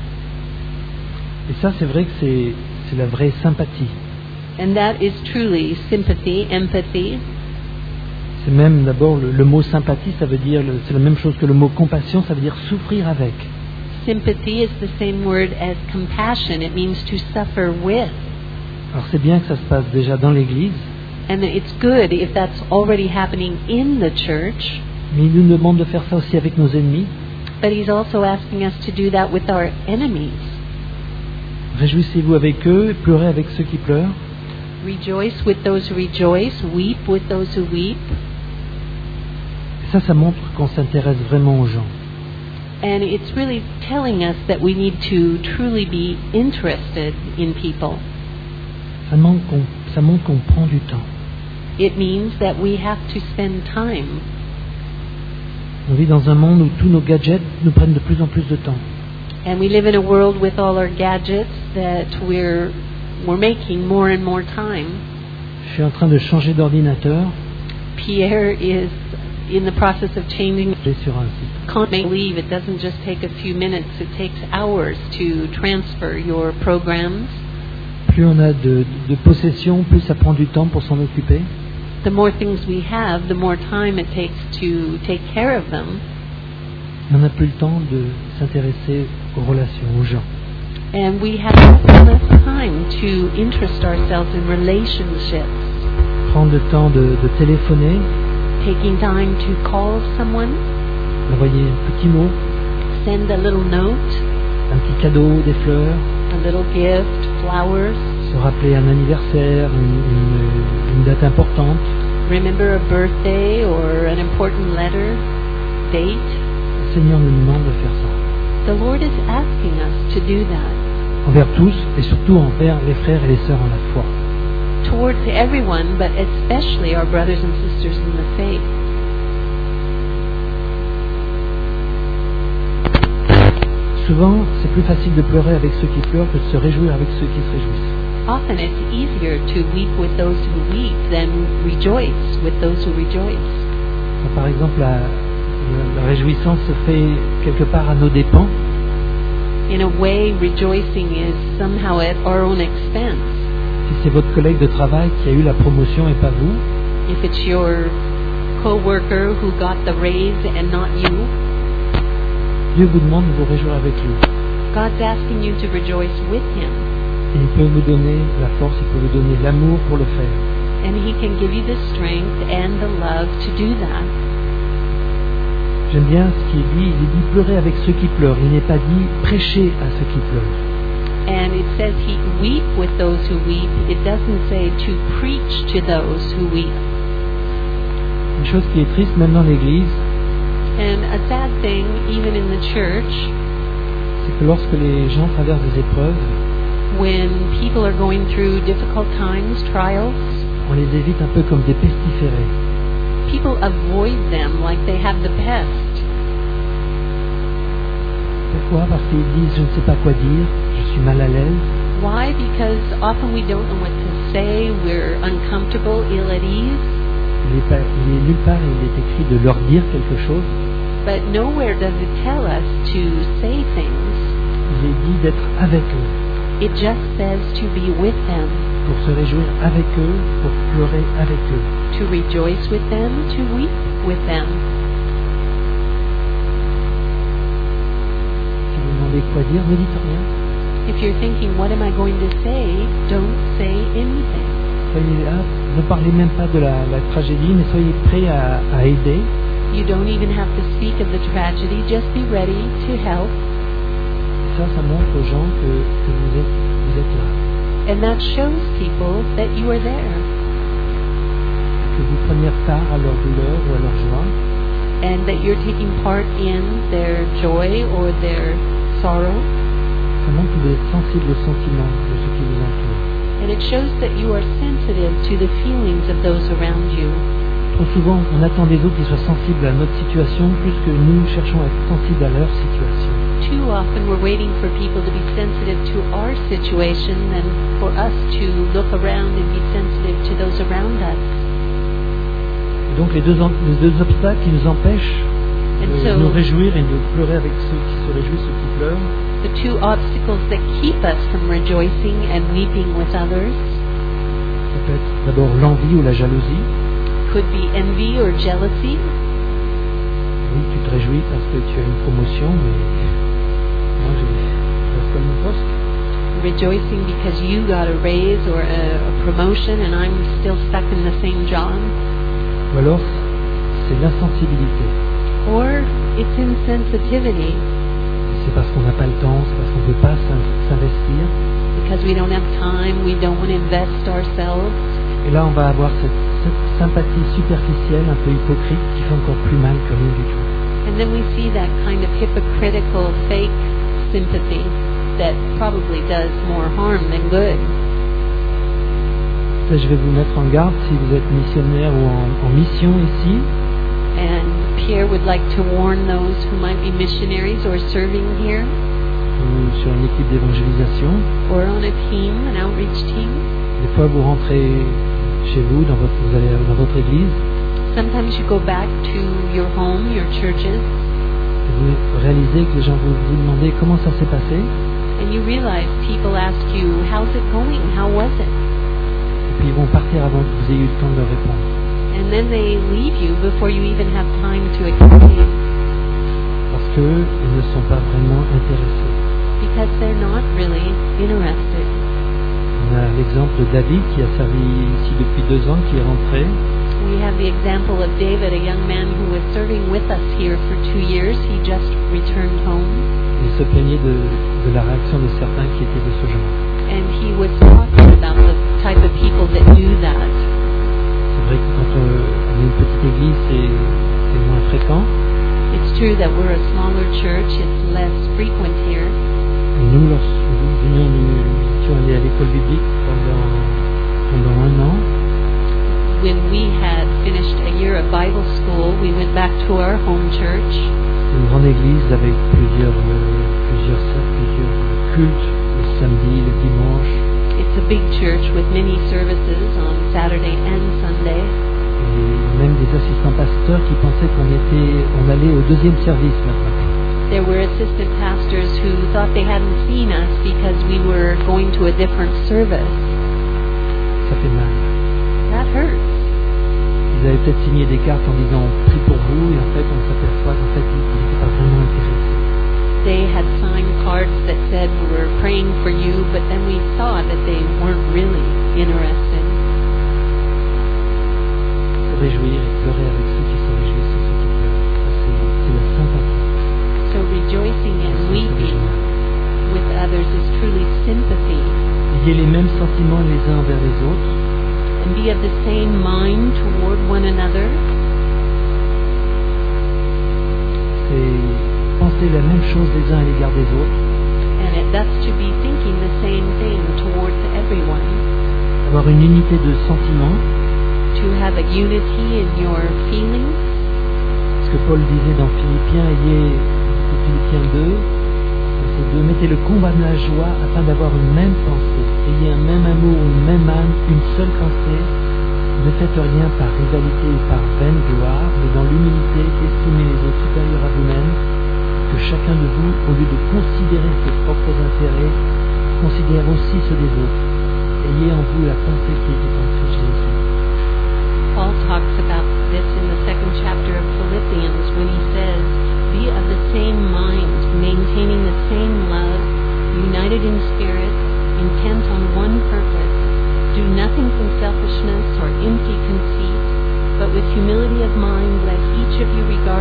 Et ça, c'est vrai que c'est la vraie sympathie. that is truly sympathy, empathy. C'est même d'abord le mot sympathie, ça veut dire, c'est la même chose que le mot compassion, ça veut dire souffrir avec. Sympathy is the same word as compassion. It means to suffer with. Alors c'est bien que ça se passe déjà dans l'Église, And it's good if that's already happening in the church, mais il nous demande de faire ça aussi avec nos ennemis. but he's also asking us to do that with our enemies. Réjouissez-vous avec eux, pleurez avec ceux qui pleurent. Rejoice with those who rejoice, weep with those who weep. Et ça montre qu'on s'intéresse vraiment aux gens. And it's really telling us that we need to truly be interested in people. Ça montre qu'on prend du temps. It means that we have to spend time. On vit dans un monde où tous nos gadgets nous prennent de plus en plus de temps. And we live in a world with all our gadgets that we're making more and more time. Je suis en train de changer d'ordinateur. Pierre is in the process of changing. Je vais sur un site. Can't believe it doesn't just take a few minutes, it takes hours to transfer your programs. Plus on a de possessions, plus ça prend du temps pour s'en occuper. The more things we have, the more time it takes to take care of them. On n'a plus le temps de s'intéresser aux relations, aux gens. And we have less time to interest ourselves in relationships. Prendre le temps de téléphoner, Taking time to call someone, envoyer un petit mot, send a little note, un petit cadeau, des fleurs, a little gift, flowers, se rappeler un anniversaire, une date importante. remember a birthday or an important letter, date. Le Seigneur nous demande de faire ça. The Lord is asking us to do that Envers tous et surtout envers les frères et les sœurs en la foi. towards everyone, but especially our brothers and sisters in the faith. Souvent, c'est plus facile de pleurer avec ceux qui pleurent que de se réjouir avec ceux qui se réjouissent. Often it's easier to weep with those who weep than rejoice with those who rejoice. Par exemple, la réjouissance se fait quelque part à nos dépens. In a way, rejoicing is somehow at our own expense. Si c'est votre collègue de travail qui a eu la promotion et pas vous, If it's your co-worker who got the raise and not you, Dieu vous demande de vous réjouir avec lui. God's asking you to rejoice with him. Et il peut vous donner la force, il peut vous donner l'amour pour le faire. And he can give you the strength and the love to do that. J'aime bien ce qui est dit, il est dit pleurer avec ceux qui pleurent, il n'est pas dit prêcher à ceux qui pleurent. And it says he weep with those who weep. It doesn't say to preach to those who weep. Une chose qui est triste même dans l'Église, And a sad thing, even in the church, c'est que lorsque les gens traversent des épreuves, when people are going through difficult times, trials, on les évite un peu comme des pestiférés. people avoid them like they have the pest. Pourquoi? Parce qu'ils disent je ne sais pas quoi dire, je suis mal à l'aise. Why? Because often we don't know what to say, we're uncomfortable, ill at ease, Il est nulle part il est écrit de leur dire quelque chose. but nowhere does it tell us to say things. Il est dit d'être avec eux, It just says to be with them, pour se réjouir avec eux, pour pleurer avec eux. to rejoice with them, to weep with them. Si vous demandez quoi dire, ne dites rien. If you're thinking, what am I going to say? Don't say anything. Soyez là, ne parlez même pas de la tragédie, mais soyez prêts à aider. You don't even have to speak of the tragedy. Just be ready to help. Ça montre aux gens que vous êtes là. And that shows people that you are there. Que vous preniez part à leur douleur ou à leur joie. And that you're taking part in their joy or their sorrow. Ça montre que vous êtes sensible aux sentiments de ceux qui vous entourent. And it shows that you are sensitive to the feelings of those around you. Trop souvent, on attend des autres qu'ils soient sensibles à notre situation plus que nous cherchons à être sensibles à leur situation. Too often we're waiting for people to be sensitive to our situation than for us to look around and be sensitive to those around us. Et donc les deux obstacles qui nous empêchent de nous réjouir et de pleurer avec ceux qui se réjouissent, ceux qui pleurent. The two obstacles that keep us from rejoicing and weeping with others. Ça peut être d'abord l'envie ou la jalousie. Could be envy or jealousy. Oui, tu te réjouis parce que tu as une promotion, mais moi je reste à mon poste. Rejoicing because you got a raise or a promotion and I'm still stuck in the same job. Ou alors, c'est l'insensibilité. Or it's insensitivity. C'est parce qu'on n'a pas le temps, c'est parce qu'on ne veut pas s'investir. Because we don't have time, we don't want to invest ourselves. Et là, on va avoir cette sympathie superficielle, un peu hypocrite, qui fait encore plus mal que rien du tout. And then we see that kind of hypocritical, fake sympathy that probably does more harm than good. Ça, je vais vous mettre en garde si vous êtes missionnaire ou en mission ici. And Pierre would like to warn those who might be missionaries or serving here. Ou sur une équipe d'évangélisation. Or on a team, an outreach team. Des fois, vous rentrez chez vous, vous allez dans votre église. Sometimes you go back to your home, your churches. Et vous réalisez que les gens vous demandent comment ça s'est passé. And you realize people ask you, how's it going? How was it? Et puis ils vont partir avant que vous ayez eu le temps de leur répondre. And then they leave you before you even have time to explain. Parce qu'eux, ils ne sont pas vraiment intéressés. Because they're not really interested. On a l'exemple de David qui a servi ici depuis 2 ans, qui est rentré. We have the example of David, a young man who was serving with us here for 2 years. He just returned home. Il se plaignait de la réaction de certains qui étaient de ce genre. And he was talking about the type of people that do that. C'est vrai que quand on est une petite église, c'est moins fréquent. It's true that we're a smaller church. It's less frequent here. Et nous, lorsque nous venions, nous étions allés à l'école biblique pendant 1 an. When we had finished a year of Bible school, we went back to our home church. Une grande église avec plusieurs cultes, le samedi, le dimanche. It's a big church with many services on Saturday and Sunday. Et même des assistants pasteurs qui pensaient qu'on allait au 2e service maintenant. There were assistant pastors who thought they hadn't seen us because we were going to a different service. Ça fait mal. That hurts. Ils avaient peut-être signé des cartes en disant on prie pour vous et en fait on s'aperçoit qu'en fait ils n'étaient pas vraiment intéressés. They had signed cards that said we were praying for you, but then we saw that they weren't really interested. Se réjouir et pleurer avec ceux qui se réjouissent et ceux qui pleurent. Ça, c'est la sympathie. So rejoicing and weeping with others is truly sympathy. Ayez les mêmes sentiments les uns envers les autres. And be of the same mind toward one another. C'est penser la même chose les uns à l'égard des autres. And that's to be thinking the same thing towards everyone. Avoir une unité de sentiments. To have a unity in your feelings. Ce que Paul disait dans Philippiens 2, c'est de mettre le combat de la joie afin d'avoir une même pensée. Ayez un même amour, une même âme, une seule pensée. Ne faites rien par rivalité ou par vaine gloire, mais dans l'humilité, estimez les autres supérieurs à vous-même, que chacun de vous, au lieu de considérer ses propres intérêts, considère aussi ceux des autres. Ayez en vous la pensée qui était en Christ Jésus. Paul talks about this in the 2nd chapter of Philippians when he says, be of the same mind, maintaining the same love, united in spirit, intent on one purpose. Do nothing from selfishness or empty conceit, but with humility of mind let each of you regard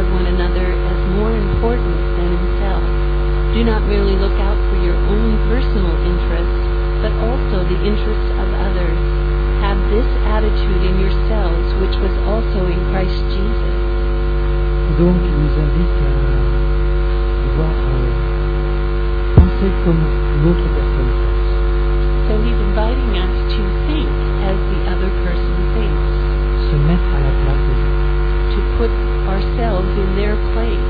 important than himself. Do not merely look out for your own personal interests, but also the interests of others. Have this attitude in yourselves, which was also in Christ Jesus. Donc, il nous invite à pouvoir penser comme l'autre personne pense. So he's inviting us to think as the other person thinks, Se mettre à la place des autres. to put ourselves in their place.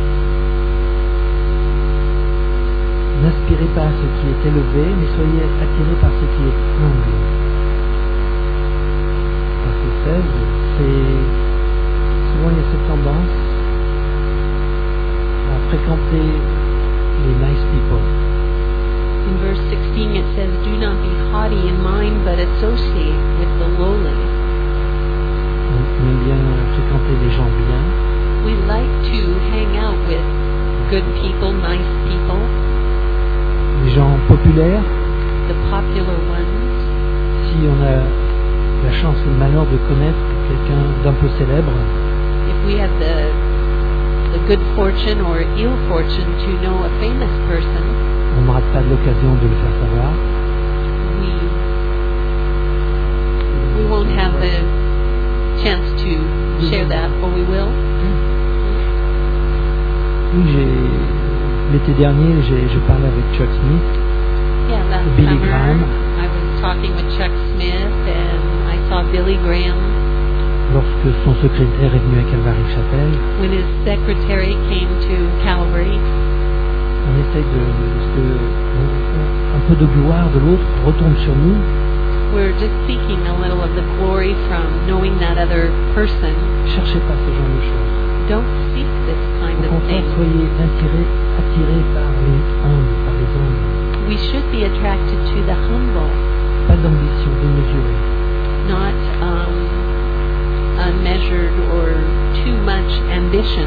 N'aspirez pas à ce qui est élevé, mais soyez attirés par ce qui est humble. Verset 16, souvent il y a cette tendance à fréquenter les nice people. In verse 16 it says, do not be haughty in mind, but associate with the lowly. On aime bien fréquenter les gens bien, We like to hang out with good people, nice people, les gens populaires. the popular ones. Si on a la chance ou le malheur de connaître quelqu'un d'un peu célèbre, If we have the good fortune or ill fortune to know a famous person, on ne rate pas de l'occasion de le faire savoir. we won't have the chance to share that, or we will. Oui, l'été dernier, je parlais avec Chuck Smith, Yeah, last Billy summer Graham. I was talking with Chuck Smith and I saw Billy Graham lorsque son secrétaire est venu à Calvary-Chapelle. when his secretary came to Calvary. On essaye un peu de gloire de l'autre retombe sur nous. We're just seeking a little of the glory from knowing that other person. Cherchez pas ce genre de choses. Don't seek this kind Au of contraire, thing. soyez attirés par les humbles, par les humbles. We should be attracted to the humble, Pas d'ambition démesurée. not unmeasured or too much ambition.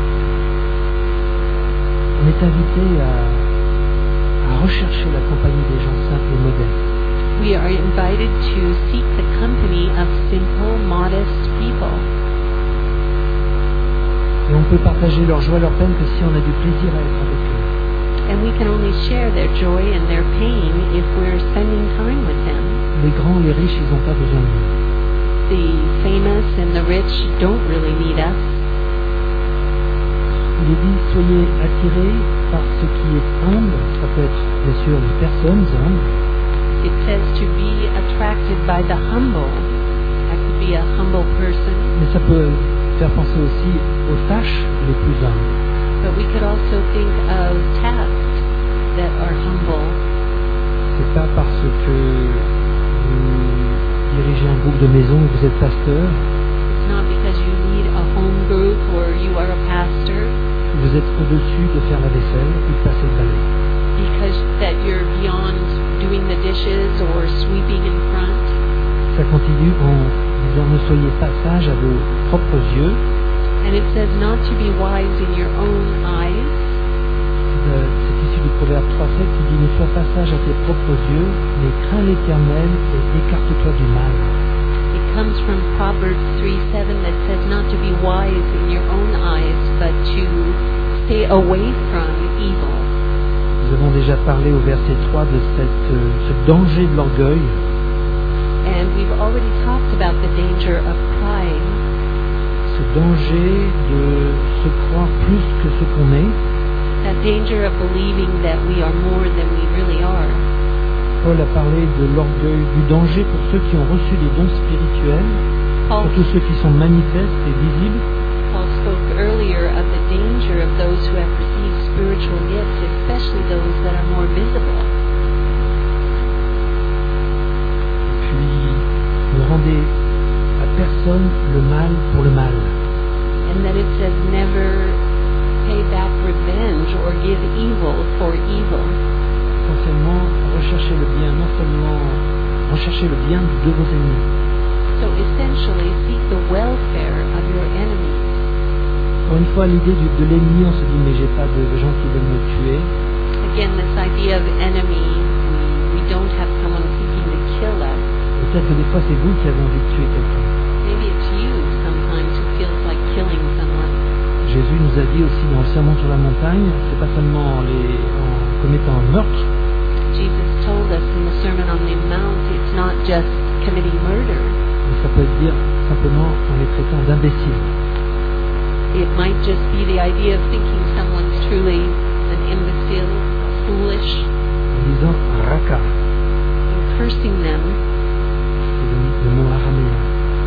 On est invité à rechercher la compagnie des gens simples et modestes. We are invited to seek the company of simple, modest people. Et on peut partager leur joie, leur peine que si on a du plaisir à être avec eux. And we can only share their joy and their pain if we're spending time with them. Les grands, les riches, ils n'ont pas besoin de nous. The famous and the rich don't really need us. Il est dit, soyez attirés par ce qui est humble. Ça peut être, bien sûr, les personnes humbles. It says to be attracted by the humble. That could be a humble person, Mais ça peut faire penser aussi aux tâches les plus humbles. but we could also think of tasks that are humble. C'est pas parce que vous dirigez un groupe de maison et que vous êtes pasteur It's not because you lead a home group or you are a pastor, que vous êtes au-dessus de faire la vaisselle ou de passer le balai. because that you're beyond doing the dishes or sweeping in front. Ça continue en disant ne soyez pas sages à vos propres yeux. And it says not to be wise in your own eyes. C'est issu du Proverbe 3,7 qui dit ne sois pas sage à tes propres yeux, mais crains l'Éternel et écarte-toi du mal. It comes from Proverbs 3:7 that says not to be wise in your own eyes, but to stay away from evil. Nous avons déjà parlé au verset 3 de ce danger de l'orgueil. And we've already talked about the danger of pride, Ce danger de se croire plus que ce qu'on est. that danger of believing that we are more than we really are. Paul a parlé de l'orgueil, du danger pour ceux qui ont reçu des dons spirituels, Paul, surtout ceux qui sont manifestes et visibles. Paul spoke earlier of the danger of those who have received spiritual gifts, especially those that are more visible. Puis, ne rendez à personne le mal pour le mal. And that it says never pay back revenge or give evil for evil. Essentiellement, recherchez le bien, non seulement recherchez le bien de vos ennemis. So essentially, seek the welfare of your enemies. Encore une fois, l'idée de l'ennemi, on se dit, mais j'ai pas de gens qui veulent me tuer. Again, this idea of enemy, we don't have someone seeking to kill us. Peut-être que des fois, c'est vous qui avez envie de tuer quelqu'un. Maybe it's you sometimes who feels like killing someone. Jésus Jésus nous a dit aussi dans le Sermon sur la montagne, c'est pas seulement en commettant un meurtre, Jesus told us in the Sermon on the Mount, it's not just committing murder. mais ça peut dire simplement en les traitant d'imbéciles. It might just be the idea of thinking someone's truly an imbecile, foolish, En disant raka, and cursing them. c'est le mot araméen.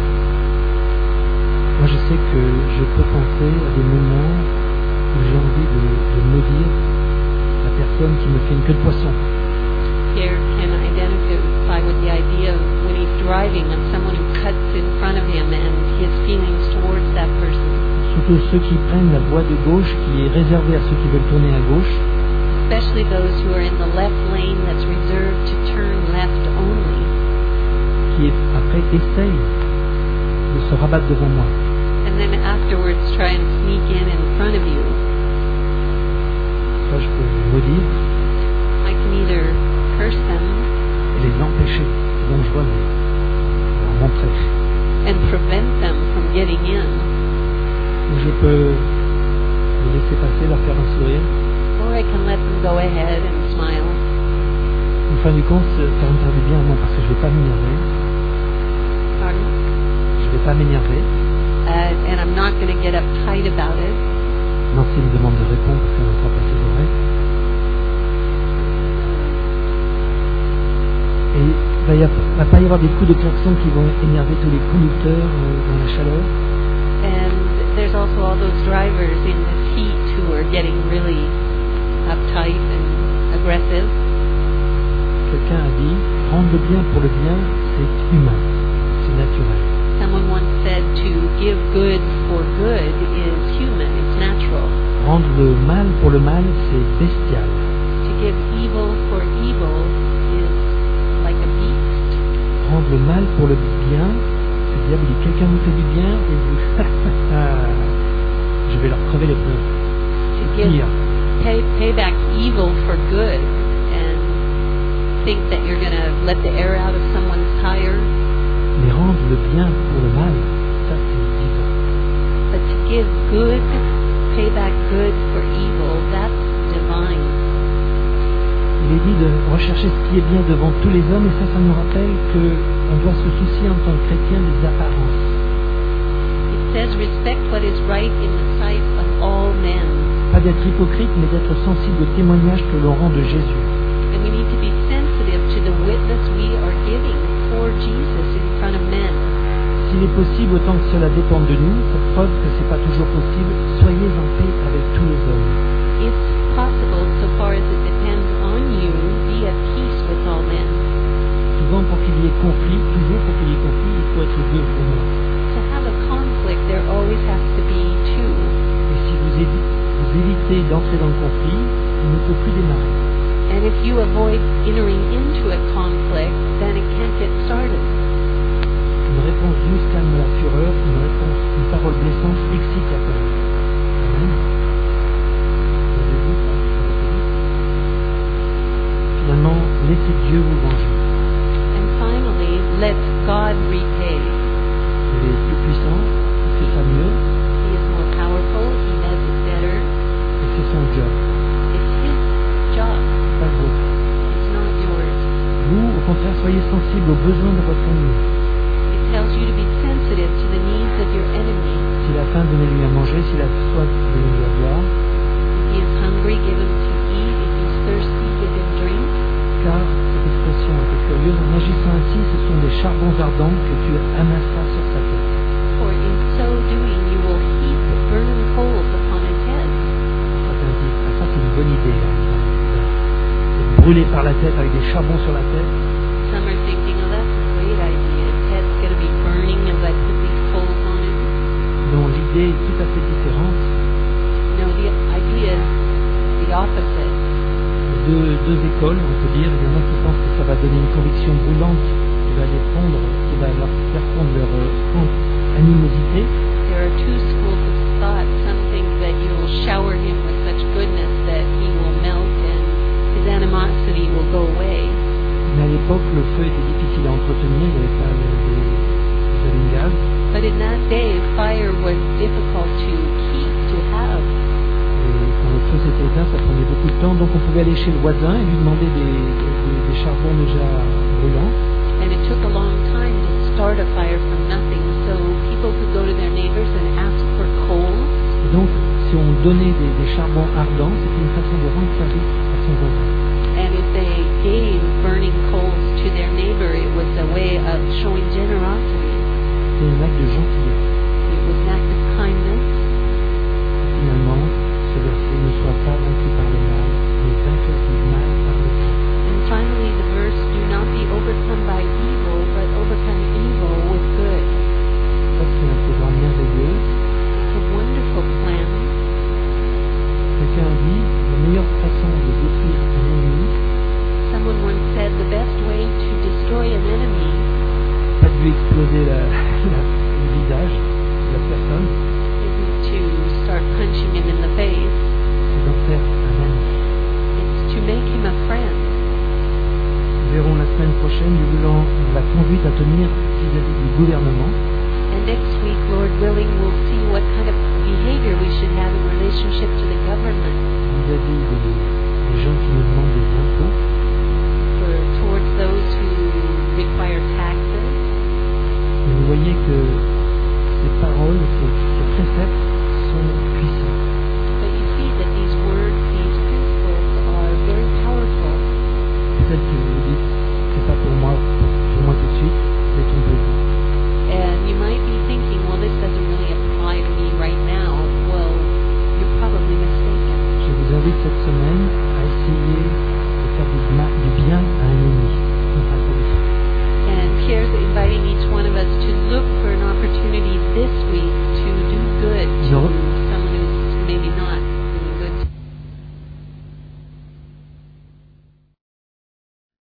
Moi je sais que je peux penser à des moments où j'ai envie de maudire la personne qui me fait une queue de poisson. Pierre can identify with the idea of when he's driving of someone who cuts in front of him and his feelings towards that person. Surtout ceux qui prennent la voie de gauche qui est réservée à ceux qui veulent tourner à gauche, Especially those who are in the left lane that's reserved to turn left only. qui après essayent de se rabattre devant moi. And then afterwards try and sneak in front of you. Soit je peux les maudire I can either curse them et les empêcher, c'est dangereux, mais leur montrer. and prevent them from getting in, Ou je peux les laisser passer, leur faire un sourire. or I can let them go ahead and smile. En fin du compte, ça va me faire du bien à moi parce que je ne vais pas m'énerver. Pardon? Je ne vais pas m'énerver. And I'm not going to get uptight about it. Nancy me demande de répondre parce qu'elle n'entend pas ses oreilles. Et il ne va pas y avoir des coups de klaxon qui vont énerver tous les conducteurs dans la chaleur. And there's also all those drivers in this heat who are getting really uptight and aggressive. Quelqu'un a dit, rendre le bien pour le bien, c'est humain, c'est naturel. Someone once said to give good for good is human, it's natural. Rendre le mal pour le mal, c'est bestial. To give evil for evil is like a beast. Rendre le mal pour le bien, c'est diabolique. Quelqu'un vous fait du bien et vous... je vais leur crever les pneus. To C'est give pire. pay back evil for good and think that you're going to let the air out of someone's tire. Mais rendre le bien pour le mal, ça c'est divin. But to give good, pay back good for evil, that's divine. Il est dit de rechercher ce qui est bien devant tous les hommes, et ça nous rappelle qu'on doit se soucier en tant que chrétien des apparences. It says respect what is right in the sight of all men. Pas d'être hypocrite, mais d'être sensible au témoignage que l'on rend de Jésus. And we need to be sensitive to the witness we are giving for Jesus in front of men. S'il est possible, autant que cela dépend de nous, pour preuve que ce n'est pas toujours possible, soyez en paix avec tous les hommes. If possible, so far as it depends on you, be at peace with all men. Souvent, pour qu'il y ait conflit, toujours pour qu'il y ait conflit, il faut être deux pour moi. To have a conflict, there always has to be two. Et si vous évitez d'entrer dans le conflit, il ne peut plus démarrer. And if you avoid entering into a conflict, then it can't get started. Une réponse douce calme la fureur, une parole blessante excite la colère. Amen. Finalement, laissez Dieu vous venger. And finally, let God repay. Il est plus puissant, il fait ça mieux, He is more powerful, He does it better. et c'est son job, It's His job, pas le vôtre. it's not yours. Vous, au contraire, soyez sensible aux besoins de votre ennemi. It tells you to be sensitive to the needs of your enemy. S'il a faim, donnez-lui à manger, s'il a soif, donnez-lui à boire, If he is hungry, give him to eat. If he's thirsty, give him drink. car cette expression est curieuse. En agissant ainsi, ce sont des charbons ardents que tu amasseras sur sa tête. For in so doing, you will heap burning coals upon his head. Certains disent, ah, ça c'est une bonne idée, là. D'être brûlé par la tête avec des charbons sur la tête. Some are thinking, oh, that's a great idea. His head's going to be burning as I put these coals on him. Non, l'idée est tout à fait différente. No, the idea is the opposite. Deux écoles, on peut dire. Il y en a qui pensent que ça va donner une conviction brûlante qui va les fondre, qui va leur faire fondre leur animosité. There are two schools of thought. Some think that you will shower him with such goodness that he will melt and his animosity will go away. Mais à l'époque, le feu était difficile à entretenir, il n'y avait pas les gaz. But in that day, fire was difficult to keep, to have. était éteint, ça prenait beaucoup de temps, donc on pouvait aller chez le voisin et lui demander des charbons déjà brûlants. And it took a long time to start a fire from nothing, so people could go to their neighbors and ask for coal. Et donc, si on donnait des charbons ardents, c'était une façon de rendre service à son voisin. And if they gave burning coals to their neighbor, it was a way of showing generosity. C'était un acte de gentillesse. It was an act of kindness. Finalement, ce verset ne soit pas vaincu par le mal, mais vainqueur du mal par le bien. And finally, the verse, do not be overcome by evil, but overcome evil with good. Ça, c'est un programme merveilleux. It's a wonderful plan. Quelqu'un dit, la meilleure façon de détruire un ennemi, Someone once said the best way to destroy an enemy pas de lui exploser le visage de la personne, isn't to start punching him in the face. c'est d'en faire un ami. It's to make him a friend. Nous verrons la semaine prochaine, nous voulons la conduite à tenir vis-à-vis du gouvernement. And next week, Lord willing, we'll see what kind of behavior we should have in relationship to the government, Vis-à-vis des gens qui nous demandent des impôts. towards those who require taxes. Et vous voyez que ces paroles, ces préceptes sont puissants. But you see that these words, these principles are very powerful. Peut-être que vous vous dites, c'est pas pour moi tout de suite, détrompez-vous. And you might be thinking, well, this doesn't really apply to me right now. Well, you're probably mistaken. Je vous invite cette semaine à essayer de faire du bien à un ennemi.